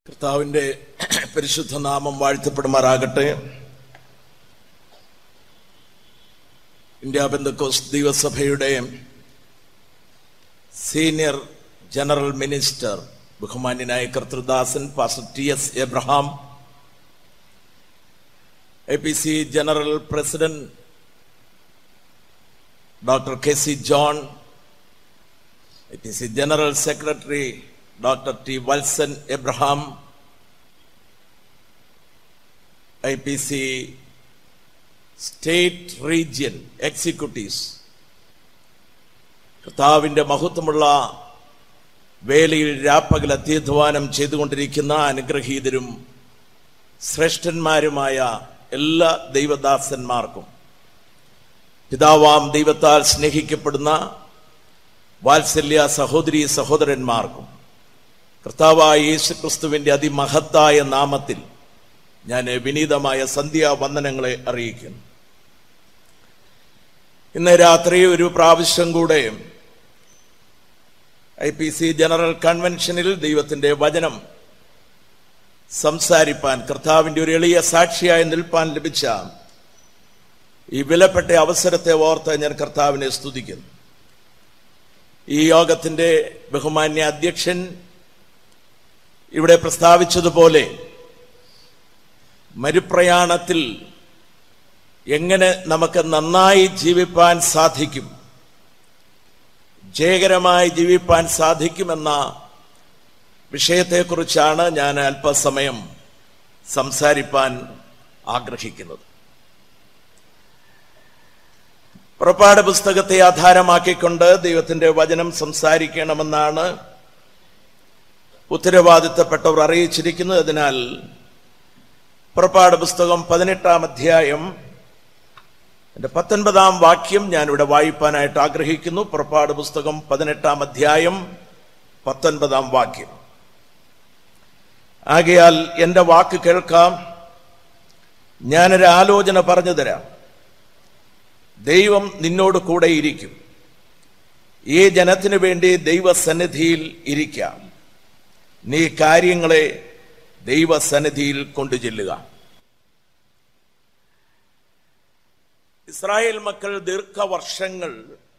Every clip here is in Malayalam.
കർത്താവിൻ്റെ പരിശുദ്ധ നാമം വാഴ്ത്തപ്പെടുമാറാകട്ടെ. ഇന്ത്യ പെന്തക്കോസ്ത് ദൈവസഭയുടെ സീനിയർ ജനറൽ മിനിസ്റ്റർ ബഹുമാന്യനായ കർത്തൃദാസൻ pastor TS Abraham, APC general president doctor KC John, APC general secretary doctor T Valsan Abraham, IPC state region executives, കർത്താവിൻ്റെ മഹത്വമുള്ള വേലയിൽ രാപ്പകൽ അത്യധ്വാനം ചെയ്തുകൊണ്ടിരിക്കുന്ന അനുഗ്രഹീതരും ശ്രേഷ്ഠന്മാരുമായ എല്ലാ ദൈവദാസന്മാർക്കും, പിതാവാം ദൈവത്താൽ സ്നേഹിക്കപ്പെടുന്ന വാത്സല്യ സഹോദരീ സഹോദരന്മാർക്കും കർത്താവായ യേശുക്രിസ്തുവിൻ്റെ അതിമഹത്തായ നാമത്തിൽ ഞാൻ വിനീതമായ സന്ധ്യാവന്ദനങ്ങളെ അറിയിക്കുന്നു. ഇന്ന് രാത്രി ഒരു പ്രാവശ്യം കൂടെ IPC ജനറൽ കൺവെൻഷനിൽ ദൈവത്തിൻ്റെ വചനം സംസാരിപ്പാൻ, കർത്താവിൻ്റെ ഒരു എളിയ സാക്ഷിയായി നിൽപ്പാൻ ലഭിച്ച ഈ വിലപ്പെട്ട അവസരത്തെ ഓർത്ത് ഞാൻ കർത്താവിനെ സ്തുതിക്കുന്നു. ഈ യോഗത്തിൻ്റെ ബഹുമാന്യ അധ്യക്ഷൻ ഇവിടെ പ്രസ്താവിച്ചതുപോലെ മരുപ്രയാണത്തിൽ എങ്ങനെ നമുക്ക് നന്നായി ജീവിപ്പാൻ സാധിക്കും, ജയകരമായി ജീവിപ്പാൻ സാധിക്കുമെന്ന വിഷയത്തെക്കുറിച്ചാണ് ഞാൻ അല്പസമയം സംസാരിപ്പാൻ ആഗ്രഹിക്കുന്നത്. പുറപ്പാട് പുസ്തകത്തെ ആധാരമാക്കിക്കൊണ്ട് ദൈവത്തിൻ്റെ വചനം സംസാരിക്കണമെന്നാണ് ഉത്തരവാദിത്തപ്പെട്ടവർ അറിയിച്ചിരിക്കുന്നത്. അതിനാൽ പുറപ്പാട് പുസ്തകം 18-ാം അധ്യായം 19-ാം വാക്യം ഞാനിവിടെ വായിപ്പാനായിട്ട് ആഗ്രഹിക്കുന്നു. പുറപ്പാട് പുസ്തകം 18-ാം അധ്യായം 19-ാം വാക്യം. ആകയാൽ എൻ്റെ വാക്ക് കേൾക്കാം, ഞാനൊരു ആലോചന പറഞ്ഞു തരാം. ദൈവം നിന്നോട് കൂടെ ഇരിക്കും. ഈ ജനത്തിനു വേണ്ടി ദൈവസന്നിധിയിൽ ഇരിക്കാം. നീ കാര്യങ്ങളെ ദൈവസന്നിധിയിൽ കൊണ്ടുചെല്ലുക. ഇസ്രായേൽ മക്കൾ ദീർഘവർഷങ്ങൾ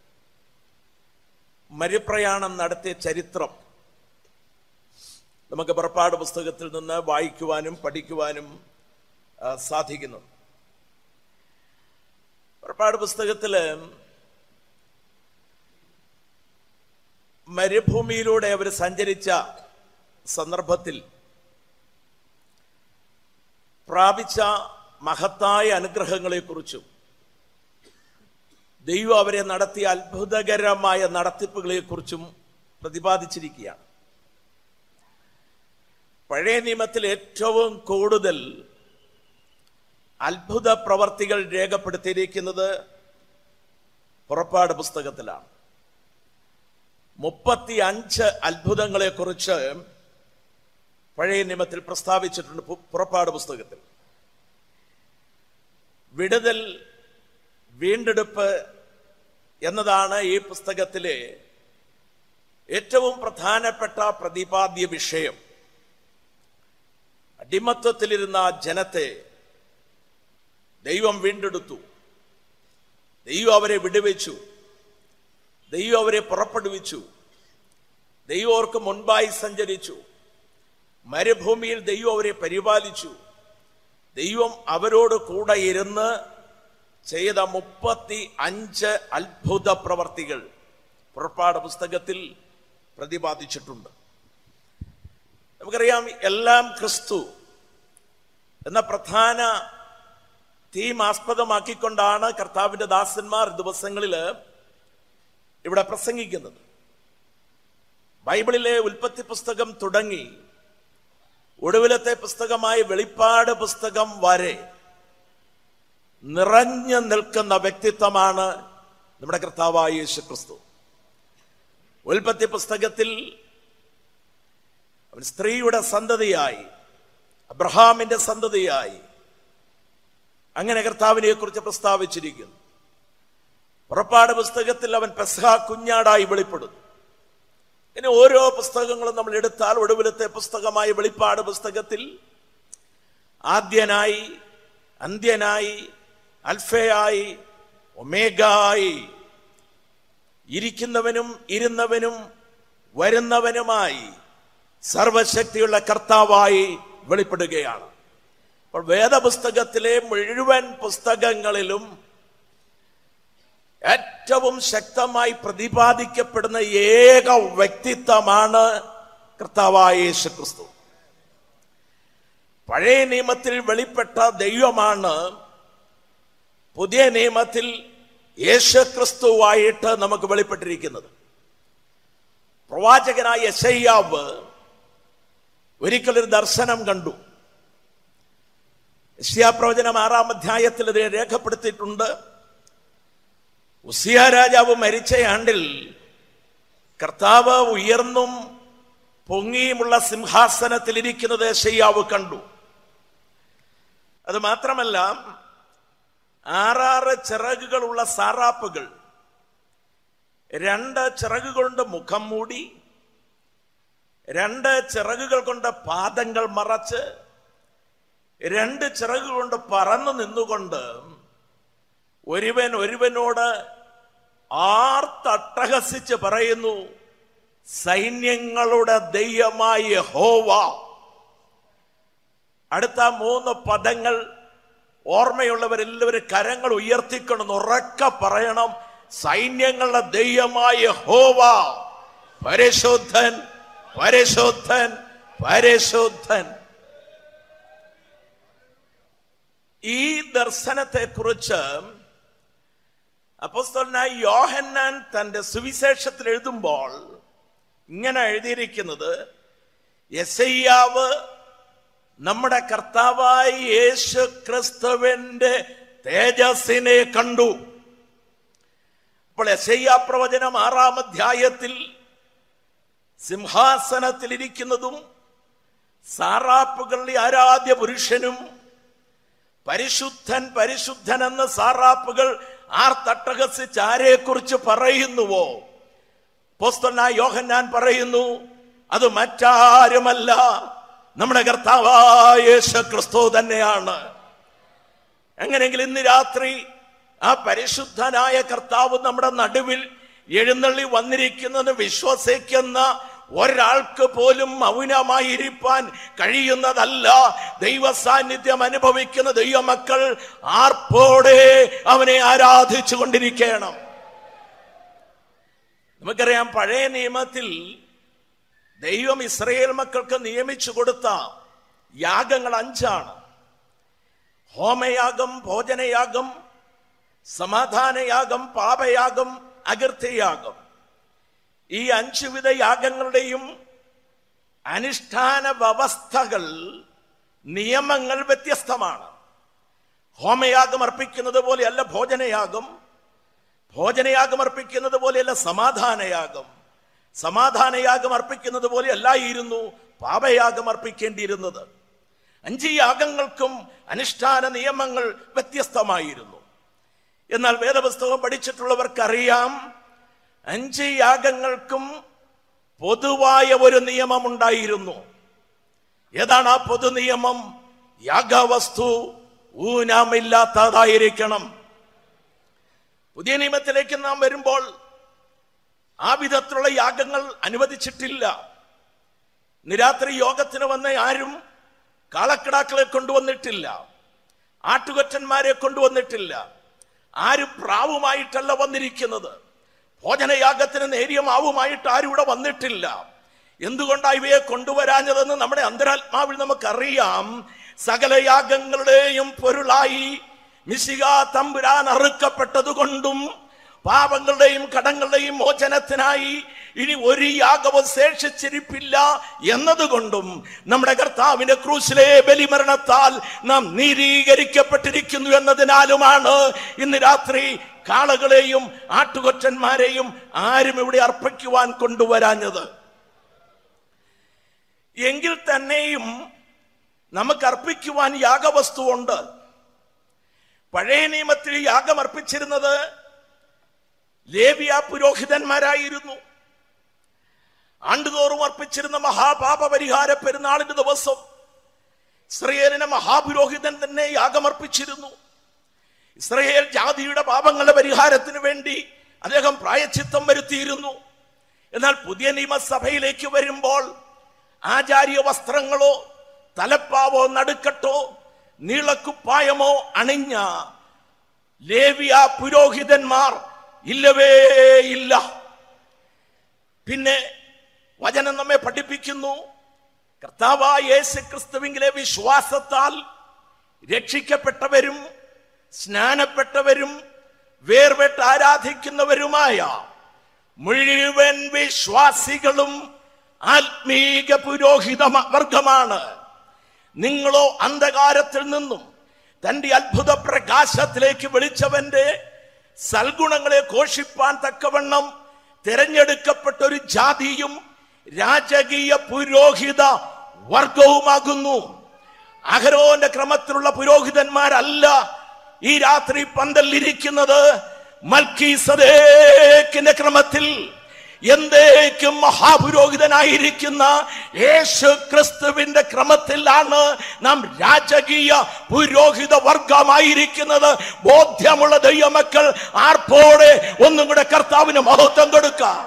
മരുപ്രയാണം നടത്തിയ ചരിത്രം നമുക്ക് പുറപ്പാട് പുസ്തകത്തിൽ നിന്ന് വായിക്കുവാനും പഠിക്കുവാനും സാധിക്കുന്നു. പുറപ്പാട് പുസ്തകത്തില് മരുഭൂമിയിലൂടെ അവർ സഞ്ചരിച്ച സന്ദർഭത്തിൽ പ്രാപിച്ച മഹത്തായ അനുഗ്രഹങ്ങളെക്കുറിച്ചും ദൈവം അവരെ നടത്തിയ അത്ഭുതകരമായ നടത്തിപ്പുകളെക്കുറിച്ചും പ്രതിപാദിച്ചിരിക്കുകയാണ്. പഴയ നിയമത്തിൽ ഏറ്റവും കൂടുതൽ അത്ഭുത പ്രവർത്തികൾ രേഖപ്പെടുത്തിയിരിക്കുന്നത് പുറപ്പാട് പുസ്തകത്തിലാണ്. 35 അത്ഭുതങ്ങളെക്കുറിച്ച് പഴയ നിയമത്തിൽ പ്രസ്താവിച്ചിട്ടുണ്ട്. പുറപ്പാട് പുസ്തകത്തിൽ വിടുതൽ, വീണ്ടെടുപ്പ് എന്നതാണ് ഈ പുസ്തകത്തിലെ ഏറ്റവും പ്രധാനപ്പെട്ട പ്രതിപാദ്യ വിഷയം. അടിമത്തത്തിലിരുന്ന ജനത്തെ ദൈവം വീണ്ടെടുത്തു. ദൈവം അവരെ വിടുവിച്ചു. ദൈവം അവരെ പുറപ്പെടുവിച്ചു. ദൈവം അവർക്ക് മുൻപായി സഞ്ചരിച്ചു. മരുഭൂമിയിൽ ദൈവം അവരെ പരിപാലിച്ചു. ദൈവം അവരോട് കൂടെ ഇരുന്ന് ചെയ്ത 35 അത്ഭുത പ്രവർത്തികൾ പുറപ്പാട് പുസ്തകത്തിൽ പ്രതിപാദിച്ചിട്ടുണ്ട്. നമുക്കറിയാം, എല്ലാം ക്രിസ്തു എന്ന പ്രധാന തീം ആസ്പദമാക്കിക്കൊണ്ടാണ് കർത്താവിൻ്റെ ദാസന്മാർ ദിവസങ്ങളിൽ ഇവിടെ പ്രസംഗിക്കുന്നത്. ബൈബിളിലെ ഉൽപ്പത്തി പുസ്തകം തുടങ്ങി ഒടുവിലത്തെ പുസ്തകമായ വെളിപ്പാട് പുസ്തകം വരെ നിറഞ്ഞു നിൽക്കുന്ന വ്യക്തിത്വമാണ് നമ്മുടെ കർത്താവായ യേശുക്രിസ്തു. ഉൽപ്പത്തി പുസ്തകത്തിൽ അവൻ സ്ത്രീയുടെ സന്തതിയായി, അബ്രഹാമിന്റെ സന്തതിയായി, അങ്ങനെ കർത്താവിനെ കുറിച്ച് പ്രസ്താവിച്ചിരിക്കുന്നു. പുറപ്പാട് പുസ്തകത്തിൽ അവൻ പെസഹ കുഞ്ഞാടായി വെളിപ്പെടുന്നു. ഇനി ഓരോ പുസ്തകങ്ങളും നമ്മൾ എടുത്താൽ ഒടുവിലത്തെ പുസ്തകമായ വെളിപ്പാട് പുസ്തകത്തിൽ ആദ്യനായി, അന്ത്യനായി, അൽഫയായി, ഒമേഗായി, ഇരിക്കുന്നവനും ഇരുന്നവനും വരുന്നവനുമായി സർവശക്തിയുള്ള കർത്താവായി വെളിപ്പെടുകയാണ്. അപ്പോൾ വേദപുസ്തകത്തിലെ മുഴുവൻ പുസ്തകങ്ങളിലും ഏറ്റവും ശക്തമായി പ്രതിപാദിക്കപ്പെടുന്ന ഏക വ്യക്തിത്വമാണ് കർത്താവായ യേശുക്രിസ്തു. പഴയ നിയമത്തിൽ വെളിപ്പെട്ട ദൈവമാണ് പുതിയ നിയമത്തിൽ യേശുക്രിസ്തുവായിട്ട് നമുക്ക് വെളിപ്പെട്ടിരിക്കുന്നത്. പ്രവാചകനായ യെശയ്യാവ് ഒരിക്കലൊരു ദർശനം കണ്ടു. യെശയ്യാ പ്രവചനം 6-ാം അധ്യായത്തിൽ ഇത് രേഖപ്പെടുത്തിയിട്ടുണ്ട്. ഉസിയ രാജാവ് മരിച്ച ആണ്ടിൽ കർത്താവ് ഉയർന്നും പൊങ്ങിയുമുള്ള സിംഹാസനത്തിൽ ഇരിക്കുന്നത് യെശയ്യാവ് കണ്ടു. അത് മാത്രമല്ല, 6 ചിറകുകളുള്ള സാറാപ്പുകൾ 2 ചിറകുകൾ കൊണ്ട് മുഖം മൂടി, 2 ചിറകുകൾ കൊണ്ട് പാദങ്ങൾ മറച്ച്, 2 ചിറകുകൾ കൊണ്ട് പറന്നു നിന്നുകൊണ്ട് ഒരുവനോട് ആർത്തട്ടഹസിച്ച് പറയുന്നു, സൈന്യങ്ങളുടെ ദൈവമായ യഹോവ. അടുത്ത 3 പദങ്ങൾ ഓർമ്മയുള്ളവരെല്ലാവരും കരങ്ങൾ ഉയർത്തിക്കൊണ്ടെന്ന് ഉറക്കെ പറയണം. സൈന്യങ്ങളുടെ ദൈവമായ യഹോവ പരിശുദ്ധൻ, പരിശുദ്ധൻ, പരിശുദ്ധൻ. ഈ ദർശനത്തെ കുറിച്ച് അപ്പോസ്തലനായ യോഹന്നാൻ തന്റെ സുവിശേഷത്തിൽ എഴുതുമ്പോൾ ഇങ്ങനെ എഴുതിയിരിക്കുന്നത്, യെശയ്യാവ് നമ്മുടെ കർത്താവായ യേശു ക്രിസ്തുവിന്റെ തേജസ്സിനെ കണ്ടു. അപ്പോൾ യെശയ്യാ പ്രവചനം 6-ാം അധ്യായത്തിൽ സിംഹാസനത്തിൽ ഇരിക്കുന്നതും സാറാപ്പുകളുടെ ആരാധ്യ പുരുഷനും പരിശുദ്ധൻ പരിശുദ്ധൻ എന്ന സാറാപ്പുകൾ ആർത്തട്ടഹസിച്ച് ആരെക്കുറിച്ച് പറയുന്നുവോ, അപ്പോസ്തലനായ യോഹന്നാൻ പറയുന്നു, അത് മറ്റാരുമല്ല, നമ്മുടെ കർത്താവായ യേശു ക്രിസ്തു തന്നെയാണ്. എങ്ങനെയെങ്കിലും ഇന്ന് രാത്രി ആ പരിശുദ്ധനായ കർത്താവ് നമ്മുടെ നടുവിൽ എഴുന്നള്ളി വന്നിരിക്കുന്നത് വിശ്വസിക്കുന്ന ഒരാൾക്ക് പോലും മൗനമായിരിക്കാൻ കഴിയുന്നതല്ല. ദൈവ സാന്നിധ്യം അനുഭവിക്കുന്ന ദൈവമക്കൾ ആർപ്പോടെ അവനെ ആരാധിച്ചു കൊണ്ടിരിക്കണം. നമുക്കറിയാം, പഴയ നിയമത്തിൽ ദൈവം ഇസ്രായേൽ മക്കൾക്ക് നിയമിച്ചു കൊടുത്ത യാഗങ്ങൾ 5 ഹോമയാഗം, ഭോജനയാഗം, സമാധാനയാഗം, പാപയാഗം, അകൃത്യയാഗം. ഈ 5 വിധ യാഗങ്ങളുടെയും അനുഷ്ഠാന വ്യവസ്ഥകൾ, നിയമങ്ങൾ വ്യത്യസ്തമാണ്. ഹോമയാഗം അർപ്പിക്കുന്നത് പോലെയല്ല ഭോജനയാഗം, ഭോജനയാഗം അർപ്പിക്കുന്നത് പോലെയല്ല സമാധാനയാഗം, സമാധാനയാഗം അർപ്പിക്കുന്നത് പോലെ അല്ലായിരുന്നു പാപയാഗം അർപ്പിക്കേണ്ടിയിരുന്നത്. 5 യാഗങ്ങൾക്കും അനുഷ്ഠാന നിയമങ്ങൾ വ്യത്യസ്തമായിരുന്നു. എന്നാൽ വേദപുസ്തകം പഠിച്ചിട്ടുള്ളവർക്കറിയാം, 5 യാഗങ്ങൾക്കും പൊതുവായ ഒരു നിയമം ഉണ്ടായിരുന്നു. ഏതാണ് ആ പൊതു നിയമം? യാഗവസ്തു ഊനമില്ലാത്തതായിരിക്കണം. പുതിയ നിയമത്തിലേക്ക് നാം വരുമ്പോൾ ആ വിധത്തിലുള്ള യാഗങ്ങൾ അനുവദിച്ചിട്ടില്ല. ഇന്ന് രാത്രി യോഗത്തിന് വന്ന ആരും കാളക്കിടാക്കളെ കൊണ്ടുവന്നിട്ടില്ല, ആട്ടുകൊറ്റന്മാരെ കൊണ്ടുവന്നിട്ടില്ല, ആരും പ്രാവുമായിട്ടല്ല വന്നിരിക്കുന്നത്. ഭോജനയാഗത്തിന് നേരിയ മാവുമായിട്ട് ആരും ഇവിടെ വന്നിട്ടില്ല. എന്തുകൊണ്ടാണ് ഇവയെ കൊണ്ടുവരാഞ്ഞതെന്ന് നമ്മുടെ അന്തരാത്മാവിൽ നമുക്കറിയാം. സകല യാഗങ്ങളുടെയും പൊരുളായി മിശിഹാ തമ്പുരാൻ അറുക്കപ്പെട്ടത് കൊണ്ടും പാപങ്ങളുടെയും കടങ്ങളുടെയും മോചനത്തിനായി ഇനി ഒരു യാഗവും ശേഷിച്ചിരിപ്പില്ല എന്നതുകൊണ്ടും നമ്മുടെ കർത്താവിന്റെ ക്രൂശിലെ ബലിമരണത്താൽ നാം നീതീകരിക്കപ്പെട്ടിരിക്കുന്നു എന്നതിനാലുമാണ് ഇന്ന് രാത്രി കാളകളെയും ആട്ടുകൊറ്റന്മാരെയും ആരും ഇവിടെ അർപ്പിക്കുവാൻ കൊണ്ടുവരാഞ്ഞത്. എങ്കിൽ തന്നെയും നമുക്ക് അർപ്പിക്കുവാൻ യാഗവസ്തുവുണ്ട്. പഴയ നിയമത്തിൽ യാഗം അർപ്പിച്ചിരുന്നത് ലേവ്യ പുരോഹിതന്മാരായിരുന്നു. ആണ്ടുതോറും അർപ്പിച്ചിരുന്ന മഹാപാപ പരിഹാര പെരുന്നാളിന്റെ ദിവസം ഇസ്രയേലിനെ മഹാപുരോഹിതൻ തന്നെ യാഗമർപ്പിച്ചിരുന്നു. ഇസ്രയേൽ ജാതിയുടെ പാപങ്ങളുടെ പരിഹാരത്തിന് വേണ്ടി അദ്ദേഹം പ്രായശ്ചിത്തം വരുത്തിയിരുന്നു. എന്നാൽ പുതിയ നിയമസഭയിലേക്ക് വരുമ്പോൾ ആചാര്യ വസ്ത്രങ്ങളോ തലപ്പാവോ നടുക്കട്ടോ നീളക്കുപ്പായമോ അണിഞ്ഞ ലേവ്യ പുരോഹിതന്മാർ ഇല്ലവേ ഇല്ല. പിന്നെ വചനം നമ്മെ പഠിപ്പിക്കുന്നു, കർത്താവായ യേശു ക്രിസ്തുവിലെ വിശ്വാസത്താൽ രക്ഷിക്കപ്പെട്ടവരും സ്നാനപ്പെട്ടവരും വേർപെട്ട് ആരാധിക്കുന്നവരുമായ മുഴുവൻ വിശ്വാസികളും ആത്മീക പുരോഹിത വർഗമാണ്. നിങ്ങളോ അന്ധകാരത്തിൽ നിന്നും തന്റെ അത്ഭുത പ്രകാശത്തിലേക്ക് വിളിച്ചവന്റെ സൽഗുണങ്ങളെ ഘോഷിപ്പാൻ തക്കവണ്ണം തിരഞ്ഞെടുക്കപ്പെട്ട ഒരു ജാതിയും രാജകീയ പുരോഹിത വർഗവുമാകുന്നു. അഹരോന്റെ ക്രമത്തിലുള്ള പുരോഹിതന്മാരല്ല ഈ രാത്രി പന്തലിരിക്കുന്നത്. മൽക്കീസദേക്കിന്റെ ക്രമത്തിൽ എന്തേക്കും മഹാപുരോഹിതനായിരിക്കുന്ന യേശു ക്രിസ്തുവിന്റെ ക്രമത്തിലാണ് നാം രാജകീയ പുരോഹിത വർഗമായിരിക്കുന്നത്. ബോധ്യമുള്ള ദൈവമക്കൾ ആർപ്പോടെ ഒന്നും കൂടെ കർത്താവിന് മഹത്വം കൊടുക്കാം.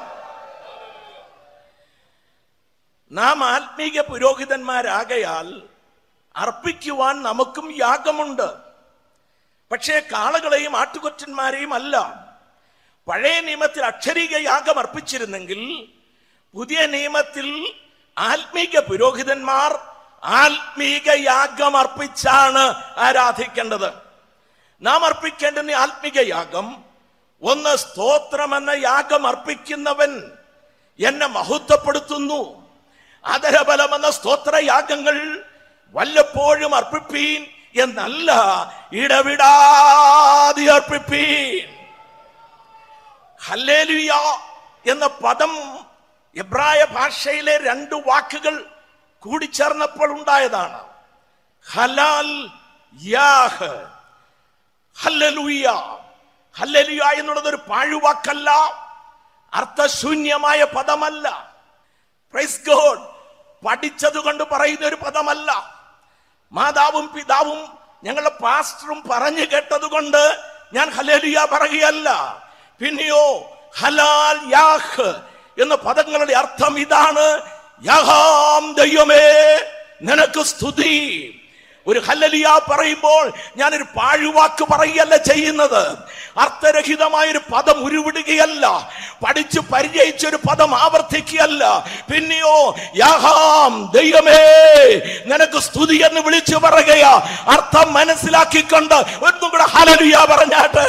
നാം ആത്മീക പുരോഹിതന്മാരാകയാൽ അർപ്പിക്കുവാൻ നമുക്കും യാഗമുണ്ട്. പക്ഷേ കാളകളെയും ആട്ടുകൊറ്റന്മാരെയും അല്ല. പഴയ നിയമത്തിൽ അക്ഷരീക യാഗം അർപ്പിച്ചിരുന്നെങ്കിൽ പുതിയ നിയമത്തിൽ ആത്മീക പുരോഹിതന്മാർ ആത്മീക യാഗം അർപ്പിച്ചാണ് ആരാധിക്കേണ്ടത്. നാം അർപ്പിക്കേണ്ടുന്ന ആത്മീക യാഗം ഒന്ന്, സ്തോത്രമെന്ന യാഗം അർപ്പിക്കുന്നവൻ എന്നെ മഹത്വപ്പെടുത്തുന്നു. ആദരബലമെന്ന സ്തോത്രയാഗങ്ങൾ വല്ലപ്പോഴും അർപ്പിപ്പീൻ എന്നല്ല, ഇടവിടാതെ അർപ്പിപ്പീൻ. ഹല്ലേലൂയ എന്ന പദം എബ്രായ ഭാഷയിലെ രണ്ട് വാക്കുകൾ കൂടിച്ചേർന്നപ്പോൾ ഉണ്ടായതാണ്. ഹലാൽ യാഹ്, ഹല്ലേലൂയ. ഹല്ലേലൂയ എന്നുള്ളത് ഒരു പാഴുവാക്കല്ല, അർത്ഥശൂന്യമായ പദമല്ല. പ്രൈസ് ഗോഡ് പഠിച്ചത് കൊണ്ട് പറയുന്ന ഒരു പദമല്ല. മാതാവും പിതാവും ഞങ്ങളുടെ പാസ്റ്ററും പറഞ്ഞു കേട്ടത് കൊണ്ട് ഞാൻ ഹല്ലേലൂയ പറയുകയല്ല. പിന്നെയോ ഹലാൽ യാഹ് എന്ന പദങ്ങളുടെ അർത്ഥം ഇതാണ്: യഹോവ ദൈവമേ നിനക്ക് സ്തുതി. ഒരു ഹല്ലേലൂയ പറയുമ്പോൾ ഞാനൊരു പാഴുവാക്ക് പറയുകയല്ല ചെയ്യുന്നത്, അർത്ഥരഹിതമായൊരു പദം ഉരുവിടുകയല്ല, പഠിച്ച് പരിചയിച്ചൊരു പദം ആവർത്തിക്കുകയല്ല. പിന്നെയോ യഹോവ ദൈവമേ നിനക്ക് സ്തുതി എന്ന് വിളിച്ചു പറയുകയാ. അർത്ഥം മനസ്സിലാക്കിക്കൊണ്ട് ഒന്നും കൂടെ ഹല്ലേലൂയ പറഞ്ഞാട്ടെ.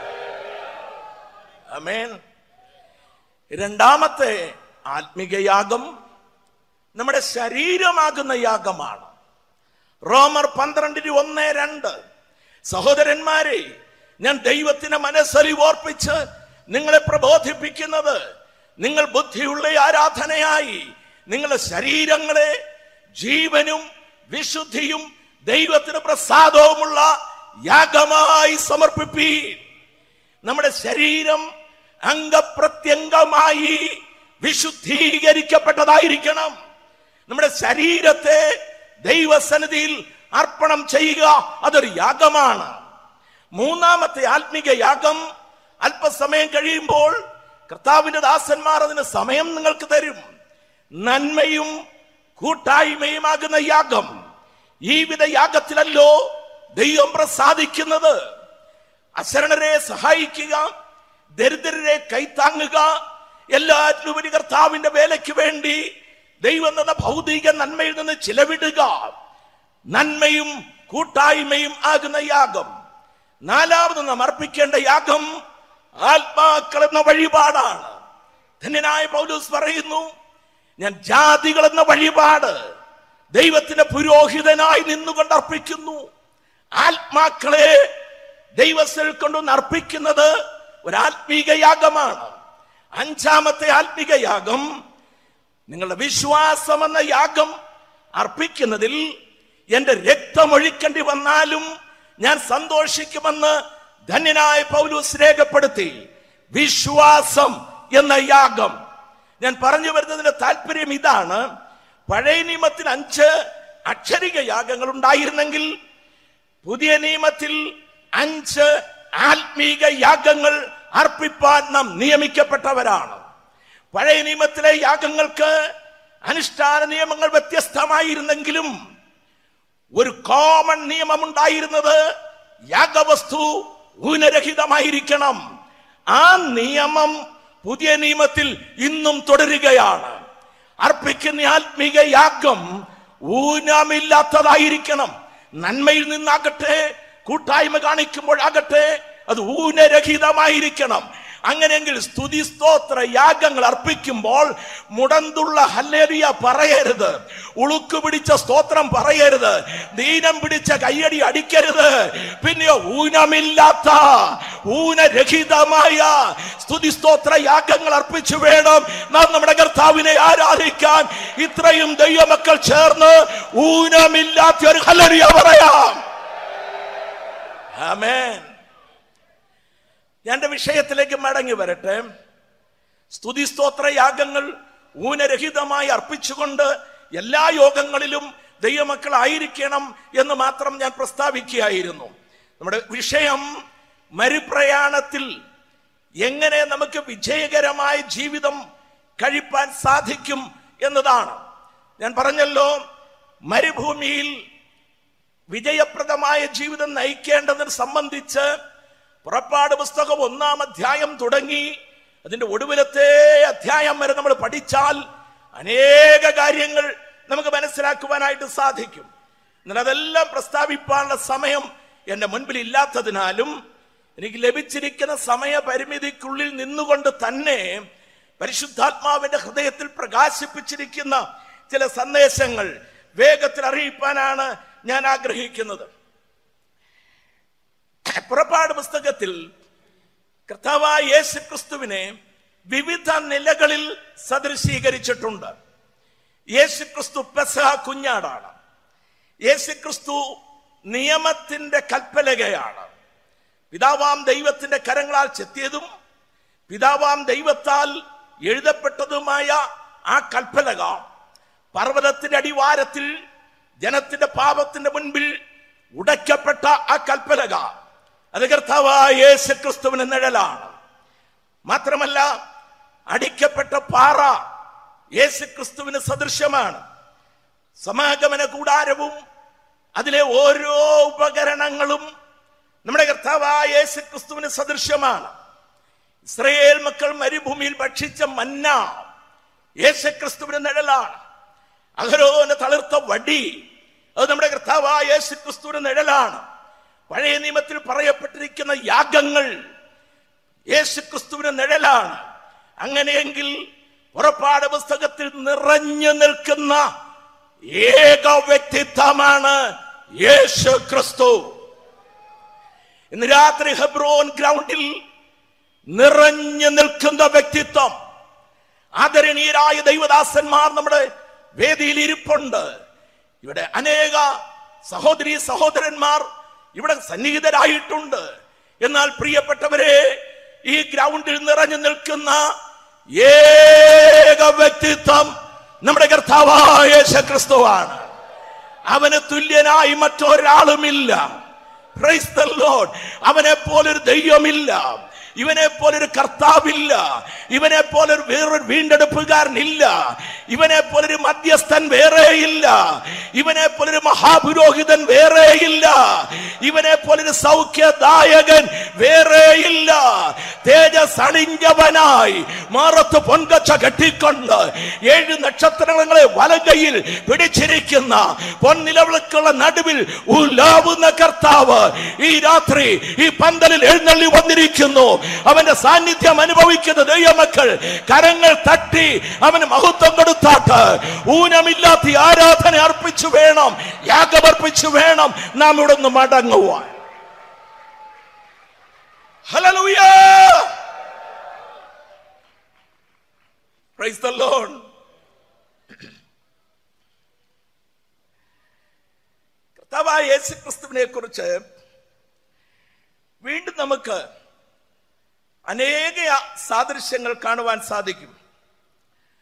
ആമേൻ. രണ്ടാമത്തെ ആത്മീക യാഗം നമ്മുടെ ശരീരമാകുന്ന യാഗമാണ്. റോമർ 12:1-2. സഹോദരന്മാരെ, ഞാൻ ദൈവത്തിന്റെ മനസ്സലിവോർപ്പിച്ച് നിങ്ങളെ പ്രബോധിപ്പിക്കുന്നത്, നിങ്ങൾ ബുദ്ധിയുള്ള ആരാധനയായി നിങ്ങളുടെ ശരീരങ്ങളെ ജീവനും വിശുദ്ധിയും ദൈവത്തിന് പ്രസാദവുമുള്ള യാഗമായി സമർപ്പിപ്പീൻ. നമ്മുടെ ശരീരം അംഗപ്രത്യംഗമായി വിശുദ്ധീകരിക്കപ്പെട്ടതായിരിക്കണം. നമ്മുടെ ശരീരത്തെ ദൈവസന്നിധിയിൽ അർപ്പണം ചെയ്യുക, അതൊരു യാഗമാണ്. മൂന്നാമത്തെ ആത്മീക യാഗം, അല്പസമയം കഴിയുമ്പോൾ കർത്താവിന്റെ ദാസന്മാർ അതിന് സമയം നിങ്ങൾക്ക് തരും. നന്മയും കൂട്ടായ്മയുമാകുന്ന യാഗം. ഈ വിധ യാഗത്തിലല്ലോ ദൈവം പ്രസാദിക്കുന്നത്. അശരണരെ സഹായിക്കുക, ദരിദ്രരെ കൈത്താങ്ങുക, എല്ലാറ്റിലുപരി കർത്താവിന്റെ വേലയ്ക്ക് വേണ്ടി ദൈവം എന്ന ഭൗതിക നന്മയിൽ നിന്ന് ചിലവിടുക, നന്മയും കൂട്ടായ്മയും ആകുന്ന യാഗം. നാലാമത് നാം അർപ്പിക്കേണ്ട യാഗം ആത്മാക്കൾ എന്ന വഴിപാടാണ്. ധന്യനായ പൗലോസ് പറയുന്നു, ഞാൻ ജാതികൾ എന്ന വഴിപാട് ദൈവത്തിന്റെ പുരോഹിതനായി നിന്നുകൊണ്ട് അർപ്പിക്കുന്നു. ആത്മാക്കളെ ദൈവത്തിൽ കൊണ്ടുവന്ന് അർപ്പിക്കുന്നത് ഒരു ആത്മീക യാഗമാണ്. അഞ്ചാമത്തെ ആത്മീക യാഗം, നിങ്ങളുടെ വിശ്വാസം എന്ന യാഗം അർപ്പിക്കുന്നതിൽ എന്റെ രക്തമൊഴിക്കേണ്ടി വന്നാലും ഞാൻ സന്തോഷിക്കുമെന്ന് ധന്യനായ പൗലോസ് രേഖപ്പെടുത്തി. വിശ്വാസം എന്ന യാഗം. ഞാൻ പറഞ്ഞു വരുന്നതിന്റെ താല്പര്യം ഇതാണ്. പഴയ നിയമത്തിൽ 5 അക്ഷരിക യാഗങ്ങൾ ഉണ്ടായിരുന്നെങ്കിൽ പുതിയ നിയമത്തിൽ 5 ആത്മീക യാഗങ്ങൾ അർപ്പിപ്പാൻ നാം നിയമിക്കപ്പെട്ടവരാണ്. പഴയ നിയമത്തിലെ യാഗങ്ങൾക്ക് അനുഷ്ഠാന നിയമങ്ങൾ വ്യത്യസ്തമായിരുന്നെങ്കിലും ഒരു കോമൺ നിയമം ഉണ്ടായിരുന്നത് യാഗവസ്തു ഊനരഹിതമായിരിക്കണം. ആ നിയമം പുതിയ നിയമത്തിൽ ഇന്നും തുടരുകയാണ്. അർപ്പിക്കുന്ന ആത്മീക യാഗം ഊനമില്ലാത്തതായിരിക്കണം. നന്മയിൽ നിന്നാകട്ടെ, കൂട്ടായ്മ കാണിക്കുമ്പോഴാകട്ടെ, അത് ഊനരഹിതമായിരിക്കണം. അങ്ങനെയെങ്കിൽ സ്തുതി സ്തോത്ര യാഗങ്ങൾ അർപ്പിക്കുമ്പോൾ മുടന്തുള്ള ഹല്ലേലൂയ പറയരുത്, ഉളുക്ക് പിടിച്ച സ്തോത്രം പറയരുത്, ദീനം പിടിച്ച കയ്യടി അടിക്കരുത്. പിന്നെ ഊനമില്ലാത്ത ഊനരഹിതമായ സ്തുതി സ്തോത്ര യാഗങ്ങൾ അർപ്പിച്ചു വേണം നാം നമ്മുടെ കർത്താവിനെ ആരാധിക്കാൻ. ഇത്രയും ദൈവമക്കൾ ചേർന്ന് ഊനമില്ലാത്ത ഒരു ഹല്ലേലൂയ പറയാം. ആമേൻ. എന്റെ വിഷയത്തിലേക്ക് മടങ്ങി വരട്ടെ. സ്തുതി സ്തോത്ര യാഗങ്ങൾ ഊനരഹിതമായി അർപ്പിച്ചുകൊണ്ട് എല്ലാ യോഗങ്ങളിലും ദൈവമക്കൾ ആയിരിക്കണം എന്ന് മാത്രം ഞാൻ പ്രസ്താവിക്കുകയായിരുന്നു. നമ്മുടെ വിഷയം മരുപ്രയാണത്തിൽ എങ്ങനെ നമുക്ക് വിജയകരമായ ജീവിതം കഴിപ്പാൻ സാധിക്കും എന്നതാണ്. ഞാൻ പറഞ്ഞല്ലോ, മരുഭൂമിയിൽ വിജയപ്രദമായ ജീവിതം നയിക്കേണ്ടതിനെ സംബന്ധിച്ച് പുറപ്പാട് പുസ്തകം 1-ാം അധ്യായം തുടങ്ങി അതിന്റെ ഒടുവിലത്തെ അധ്യായം വരെ നമ്മൾ പഠിച്ചാൽ അനേക കാര്യങ്ങൾ നമുക്ക് മനസ്സിലാക്കുവാനായിട്ട് സാധിക്കും. എന്നാൽ അതെല്ലാം പ്രസ്താവിപ്പാനുള്ള സമയം എന്റെ മുൻപിൽ ഇല്ലാത്തതിനാലും എനിക്ക് ലഭിച്ചിരിക്കുന്ന സമയപരിമിതിക്കുള്ളിൽ നിന്നുകൊണ്ട് തന്നെ പരിശുദ്ധാത്മാവിന്റെ ഹൃദയത്തിൽ പ്രകാശിപ്പിച്ചിരിക്കുന്ന ചില സന്ദേശങ്ങൾ വേഗത്തിൽ അറിയിപ്പാനാണ് ഞാൻ ആഗ്രഹിക്കുന്നത്. പുറപ്പാട് പുസ്തകത്തിൽ കർത്താവായ യേശു ക്രിസ്തുവിനെ വിവിധ നിലകളിൽ സദൃശീകരിച്ചിട്ടുണ്ട്. യേശു ക്രിസ്തു പെസഹ കുഞ്ഞാടാണ്. യേശു ക്രിസ്തു നിയമത്തിന്റെ കൽപ്പലകയാണ്. പിതാവാം ദൈവത്തിന്റെ കരങ്ങളാൽ ചെത്തിയതും പിതാവാം ദൈവത്താൽ എഴുതപ്പെട്ടതുമായ ആ കൽപ്പലക പർവ്വതത്തിന്റെ അടിവാരത്തിൽ ജനത്തിന്റെ പാപത്തിന്റെ മുൻപിൽ ഉടയ്ക്കപ്പെട്ട ആ കൽപ്പലക അത് കർത്താവായ യേശു ക്രിസ്തുവിന്റെ നിഴലാണ്. മാത്രമല്ല, അടിക്കപ്പെട്ട പാറ യേശു ക്രിസ്തുവിന് സദൃശ്യമാണ്. സമാഗമന കൂടാരവും അതിലെ ഓരോ ഉപകരണങ്ങളും നമ്മുടെ കർത്താവായ യേശു ക്രിസ്തുവിന് സദൃശ്യമാണ്. ഇസ്രായേൽ മക്കൾ മരുഭൂമിയിൽ ഭക്ഷിച്ച മന്ന യേശു ക്രിസ്തുവിന്റെ നിഴലാണ്. അഹരോന്റെ തളിർത്ത വടി അത് നമ്മുടെ കർത്താവായ യേശു ക്രിസ്തുവിന്റെ നിഴലാണ്. പഴയ നിയമത്തിൽ പറയപ്പെട്ടിരിക്കുന്ന യാഗങ്ങൾ യേശു ക്രിസ്തുവിന്റെ നിഴലാണ്. അങ്ങനെയെങ്കിൽ പുറപ്പാട് പുസ്തകത്തിൽ നിറഞ്ഞു നിൽക്കുന്ന ഏക വ്യക്തിത്വമാണ് യേശു ക്രിസ്തു. ഇന്ന് രാത്രി ഹെബ്രോൻ ഗ്രൗണ്ടിൽ നിറഞ്ഞു നിൽക്കുന്ന വ്യക്തിത്വം. ആദരണീയരായ ദൈവദാസന്മാർ നമ്മുടെ വേദിയിൽ ഇരിപ്പുണ്ട്. ഇവിടെ അനേക സഹോദരീ സഹോദരന്മാർ ഇവിടെ സന്നിഹിതരായിട്ടുണ്ട്. എന്നാൽ പ്രിയപ്പെട്ടവരെ, ഈ ഗ്രൗണ്ടിൽ നിറഞ്ഞു നിൽക്കുന്ന ഏക വ്യക്തിത്വം നമ്മുടെ കർത്താവായ യേശു ക്രിസ്തുവാണ്. അവന് തുല്യനായി മറ്റൊരാളുമില്ല. Praise the lord. അവനെ പോലൊരു ദൈവമില്ല, ഇവനെ പോലൊരു കർത്താവില്ല, ഇവനെ പോലൊരു വേറൊരു വീണ്ടെടുപ്പുകാരനില്ല, ഇവനെ പോലൊരു മധ്യസ്ഥൻ വേറെയില്ല, ഇവനെ പോലൊരു മഹാപുരോഹിതൻ വേറെയില്ല, ഇവനെ പോലൊരു സൗഖ്യദായകൻ വേറെയില്ല. തേജസ് അണിഞ്ഞവനായി മാറത്ത് പൊൻകച്ച കെട്ടിക്കൊണ്ട് 7 നക്ഷത്രങ്ങളെ വലങ്കയിൽ പിടിച്ചിരിക്കുന്ന പൊൻനിലവിളക്കുള്ള നടുവിൽ ഉലാവുന്ന കർത്താവ് ഈ രാത്രി ഈ പന്തലിൽ എഴുന്നള്ളി വന്നിരിക്കുന്നു. അവന്റെ സാന്നിധ്യം അനുഭവിക്കുന്ന ദൈവമക്കൾ കരങ്ങൾ തട്ടി അവന് മഹത്വം കൊടുത്താട്ട് ഊനമില്ലാത്ത ആരാധന അർപ്പിച്ചു വേണം, യാഗമർപ്പിച്ചു വേണം നാം ഇവിടെ നിന്ന് മടങ്ങുവാൻ. Hallelujah, praise the lord. കർത്താവായ യേശു ക്രിസ്തുവിനെ കുറിച്ച് വീണ്ടും നമുക്ക് അനേക സാദൃശ്യങ്ങൾ കാണുവാൻ സാധിക്കും.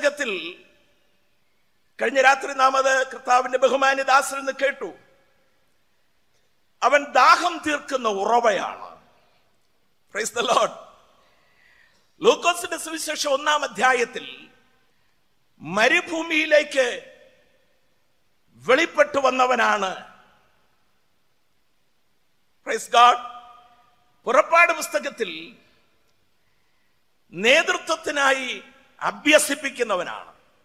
പുസ്തകത്തിൽ കഴിഞ്ഞ രാത്രി നാം അത് കർത്താവിന്റെ ബഹുമാന്യദാസനിൽ നിന്ന് കേട്ടു. അവൻ ദാഹം തീർക്കുന്ന ഉറവയാണ്. Price the Lord. ലൂക്കോസിന്റെ സുവിശേഷം 1-ാം അധ്യായത്തിൽ മരുഭൂമിയിലേക്ക് വെളിപ്പെട്ടു വന്നവനാണ്. Praise God. പുറപ്പാട് പുസ്തകത്തിൽ നേതൃത്വത്തിനായി അഭ്യസിപ്പിക്കുന്നവനാണ്.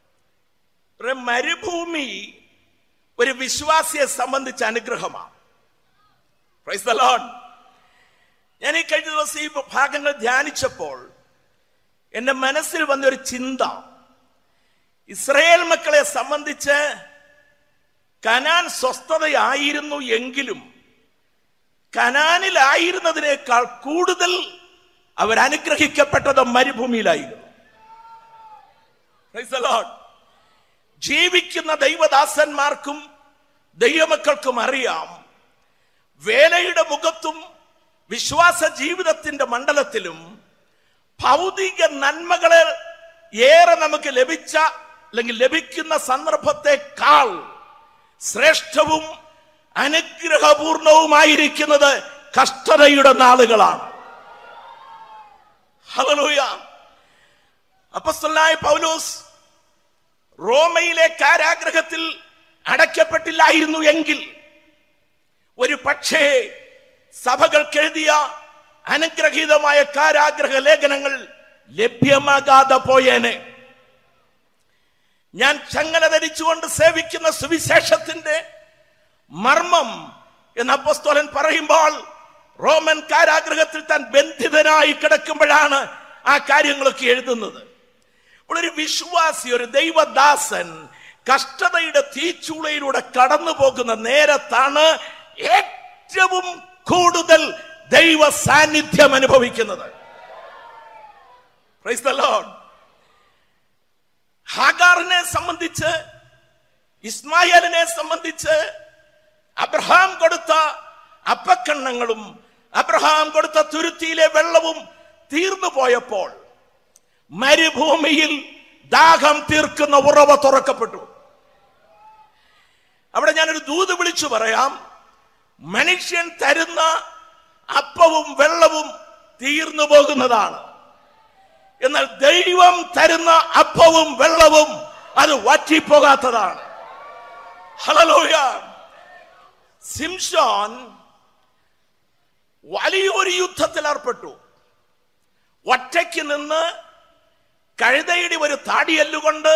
മരുഭൂമി ഒരു വിശ്വാസിയെ സംബന്ധിച്ച അനുഗ്രഹമാണ്. Praise the lord. ഞാൻ ഈ കഴിഞ്ഞ ദിവസം ഈ ഭാഗങ്ങൾ ധ്യാനിച്ചപ്പോൾ എന്റെ മനസ്സിൽ വന്നൊരു ചിന്ത, ഇസ്രായേൽ മക്കളെ സംബന്ധിച്ച് കനാൻ സ്വസ്ഥതയായിരുന്നു എങ്കിലും കനാനിലായിരുന്നതിനേക്കാൾ കൂടുതൽ അവരനുഗ്രഹിക്കപ്പെട്ടത് മരുഭൂമിയിലായിരുന്നു. Praise the lord. ജീവിക്കുന്ന ദൈവദാസന്മാർക്കും ദൈവമക്കൾക്കും അറിയാം, വേലയുടെ മുഖത്തും വിശ്വാസ ജീവിതത്തിന്റെ മണ്ഡലത്തിലും ഭൗതിക നന്മകളെ ഏറെ നമുക്ക് ലഭിച്ച അല്ലെങ്കിൽ ലഭിക്കുന്ന സന്ദർഭത്തെക്കാൾ ശ്രേഷ്ഠവും അനുഗ്രഹപൂർണവുമായിരിക്കുന്നത് കഷ്ടതയുടെ നാളുകളാണ്. ഹല്ലേലൂയ. അപ്പോസ്തലനായ പൗലോസ് റോമയിലെ കാരാഗൃഹത്തിൽ അടയ്ക്കപ്പെട്ടില്ലായിരുന്നു എങ്കിൽ ഒരു പക്ഷേ സഭകൾക്കെഴുതിയ അനുഗ്രഹീതമായ കാരാഗ്രഹ ലേഖനങ്ങൾ ലഭ്യമാകാതെ പോയേനെ. ഞാൻ ചങ്ങല ധരിച്ചുകൊണ്ട് സേവിക്കുന്ന സുവിശേഷത്തിന്റെ മർമ്മം എന്ന് അപ്പോസ്തലൻ പറയുമ്പോൾ റോമൻ കാരാഗ്രഹത്തിൽ താൻ ബന്ധിതനായി കിടക്കുമ്പോഴാണ് ആ കാര്യങ്ങളൊക്കെ എഴുതുന്നത്. ഒരു വിശ്വാസി, ഒരു ദൈവദാസൻ കഷ്ടതയുടെ തീച്ചൂളയിലൂടെ കടന്നു പോകുന്ന നേരത്താണ് ഏറ്റവും കൂടുതൽ ദൈവ സാന്നിധ്യം അനുഭവിക്കുന്നത്. Price the Lord. ഹാഗാറിനെ സംബന്ധിച്ച്, ഇസ്മായേലിനെ സംബന്ധിച്ച് അബ്രഹാം കൊടുത്ത അപ്പക്കണ്ണങ്ങളും അബ്രഹാം കൊടുത്ത തുരുത്തിയിലെ വെള്ളവും തീർന്നു പോയപ്പോൾ മരുഭൂമിയിൽ ദാഹം തീർക്കുന്ന ഉറവ തുറക്കപ്പെട്ടു. അവിടെ ഞാനൊരു ദൂത് വിളിച്ചു പറയാം. മനുഷ്യൻ തരുന്ന അപ്പവും വെള്ളവും തീർന്നു പോകുന്നതാണ്. എന്നാൽ ദൈവം തരുന്ന അപ്പവും വെള്ളവും അത് വറ്റിപ്പോകാത്തതാണ്. ഹല്ലേലൂയ. സിംസോൻ വലിയൊരു യുദ്ധത്തിൽ ഏർപ്പെട്ടു. ഒറ്റയ്ക്ക് നിന്ന് കഴുതയുടെ ഒരു താടിയല്ലുകൊണ്ട്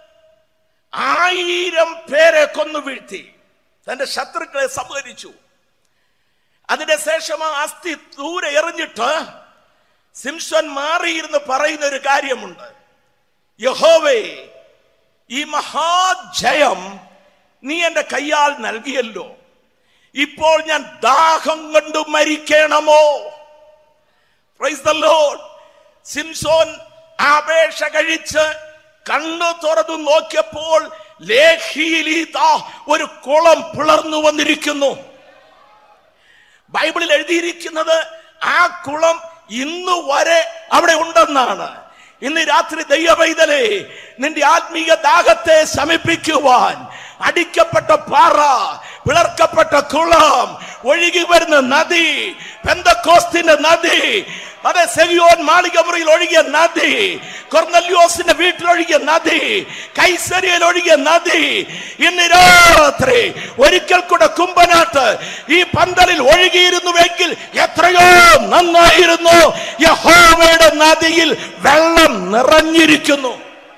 1000 പേരെ കൊന്നു വീഴ്ത്തി തന്റെ ശത്രുക്കളെ സംഹരിച്ചു. അതിനുശേഷം ആ അസ്ഥി ദൂരെ എറിഞ്ഞിട്ട് സിംസോൻ മാറിയിരുന്ന് പറയുന്ന ഒരു കാര്യമുണ്ട്. യഹോവേ, ഈ മഹാജയം നീ എന്റെ കയ്യാൽ നൽകിയല്ലോ, ഇപ്പോൾ ഞാൻ ദാഹം കൊണ്ട് മരിക്കണമോ? Praise the lord. സിംസോൻ അപേക്ഷ കഴിച്ച് കണ്ണു തുറന്നു നോക്കിയപ്പോൾ ലേഹിയിൽ ഒരു കുളം പിളർന്നു വന്നിരിക്കുന്നു. ബൈബിളിൽ എഴുതിയിരിക്കുന്നത് ആ കുളം ഇന്നു വരെ അവിടെ ഉണ്ടെന്നാണ്. ഇന്ന് രാത്രി ദൈവപൈതലേ, നിന്റെ ആത്മീയ ദാഹത്തെ ശമിപ്പിക്കുവാൻ അടിക്കപ്പെട്ട പാറ, പിളർക്കപ്പെട്ട കുളം, ഒഴുകി വരുന്ന നദി, പെന്തക്കോസ്തിന്റെ നദി, അതെ, സെഹിയോൻ മാളികമുറിയിൽ ഒഴുകിയ നദി, കൊർന്നല്യോസിന്റെ വീട്ടിലൊഴുകിയ നദി, കൈസരിയയിൽ ഒഴുകിയ നദി, ഇന്ന് രാത്രി ഒരിക്കൽ കൂടെ കുമ്പനാട്ട് ഈ പന്തലിൽ ഒഴുകിയിരുന്നുവെങ്കിൽ എത്രയോ നന്നായിരുന്നു. യഹോവയുടെ നദിയിൽ വെള്ളം നിറഞ്ഞിരിക്കുന്നു.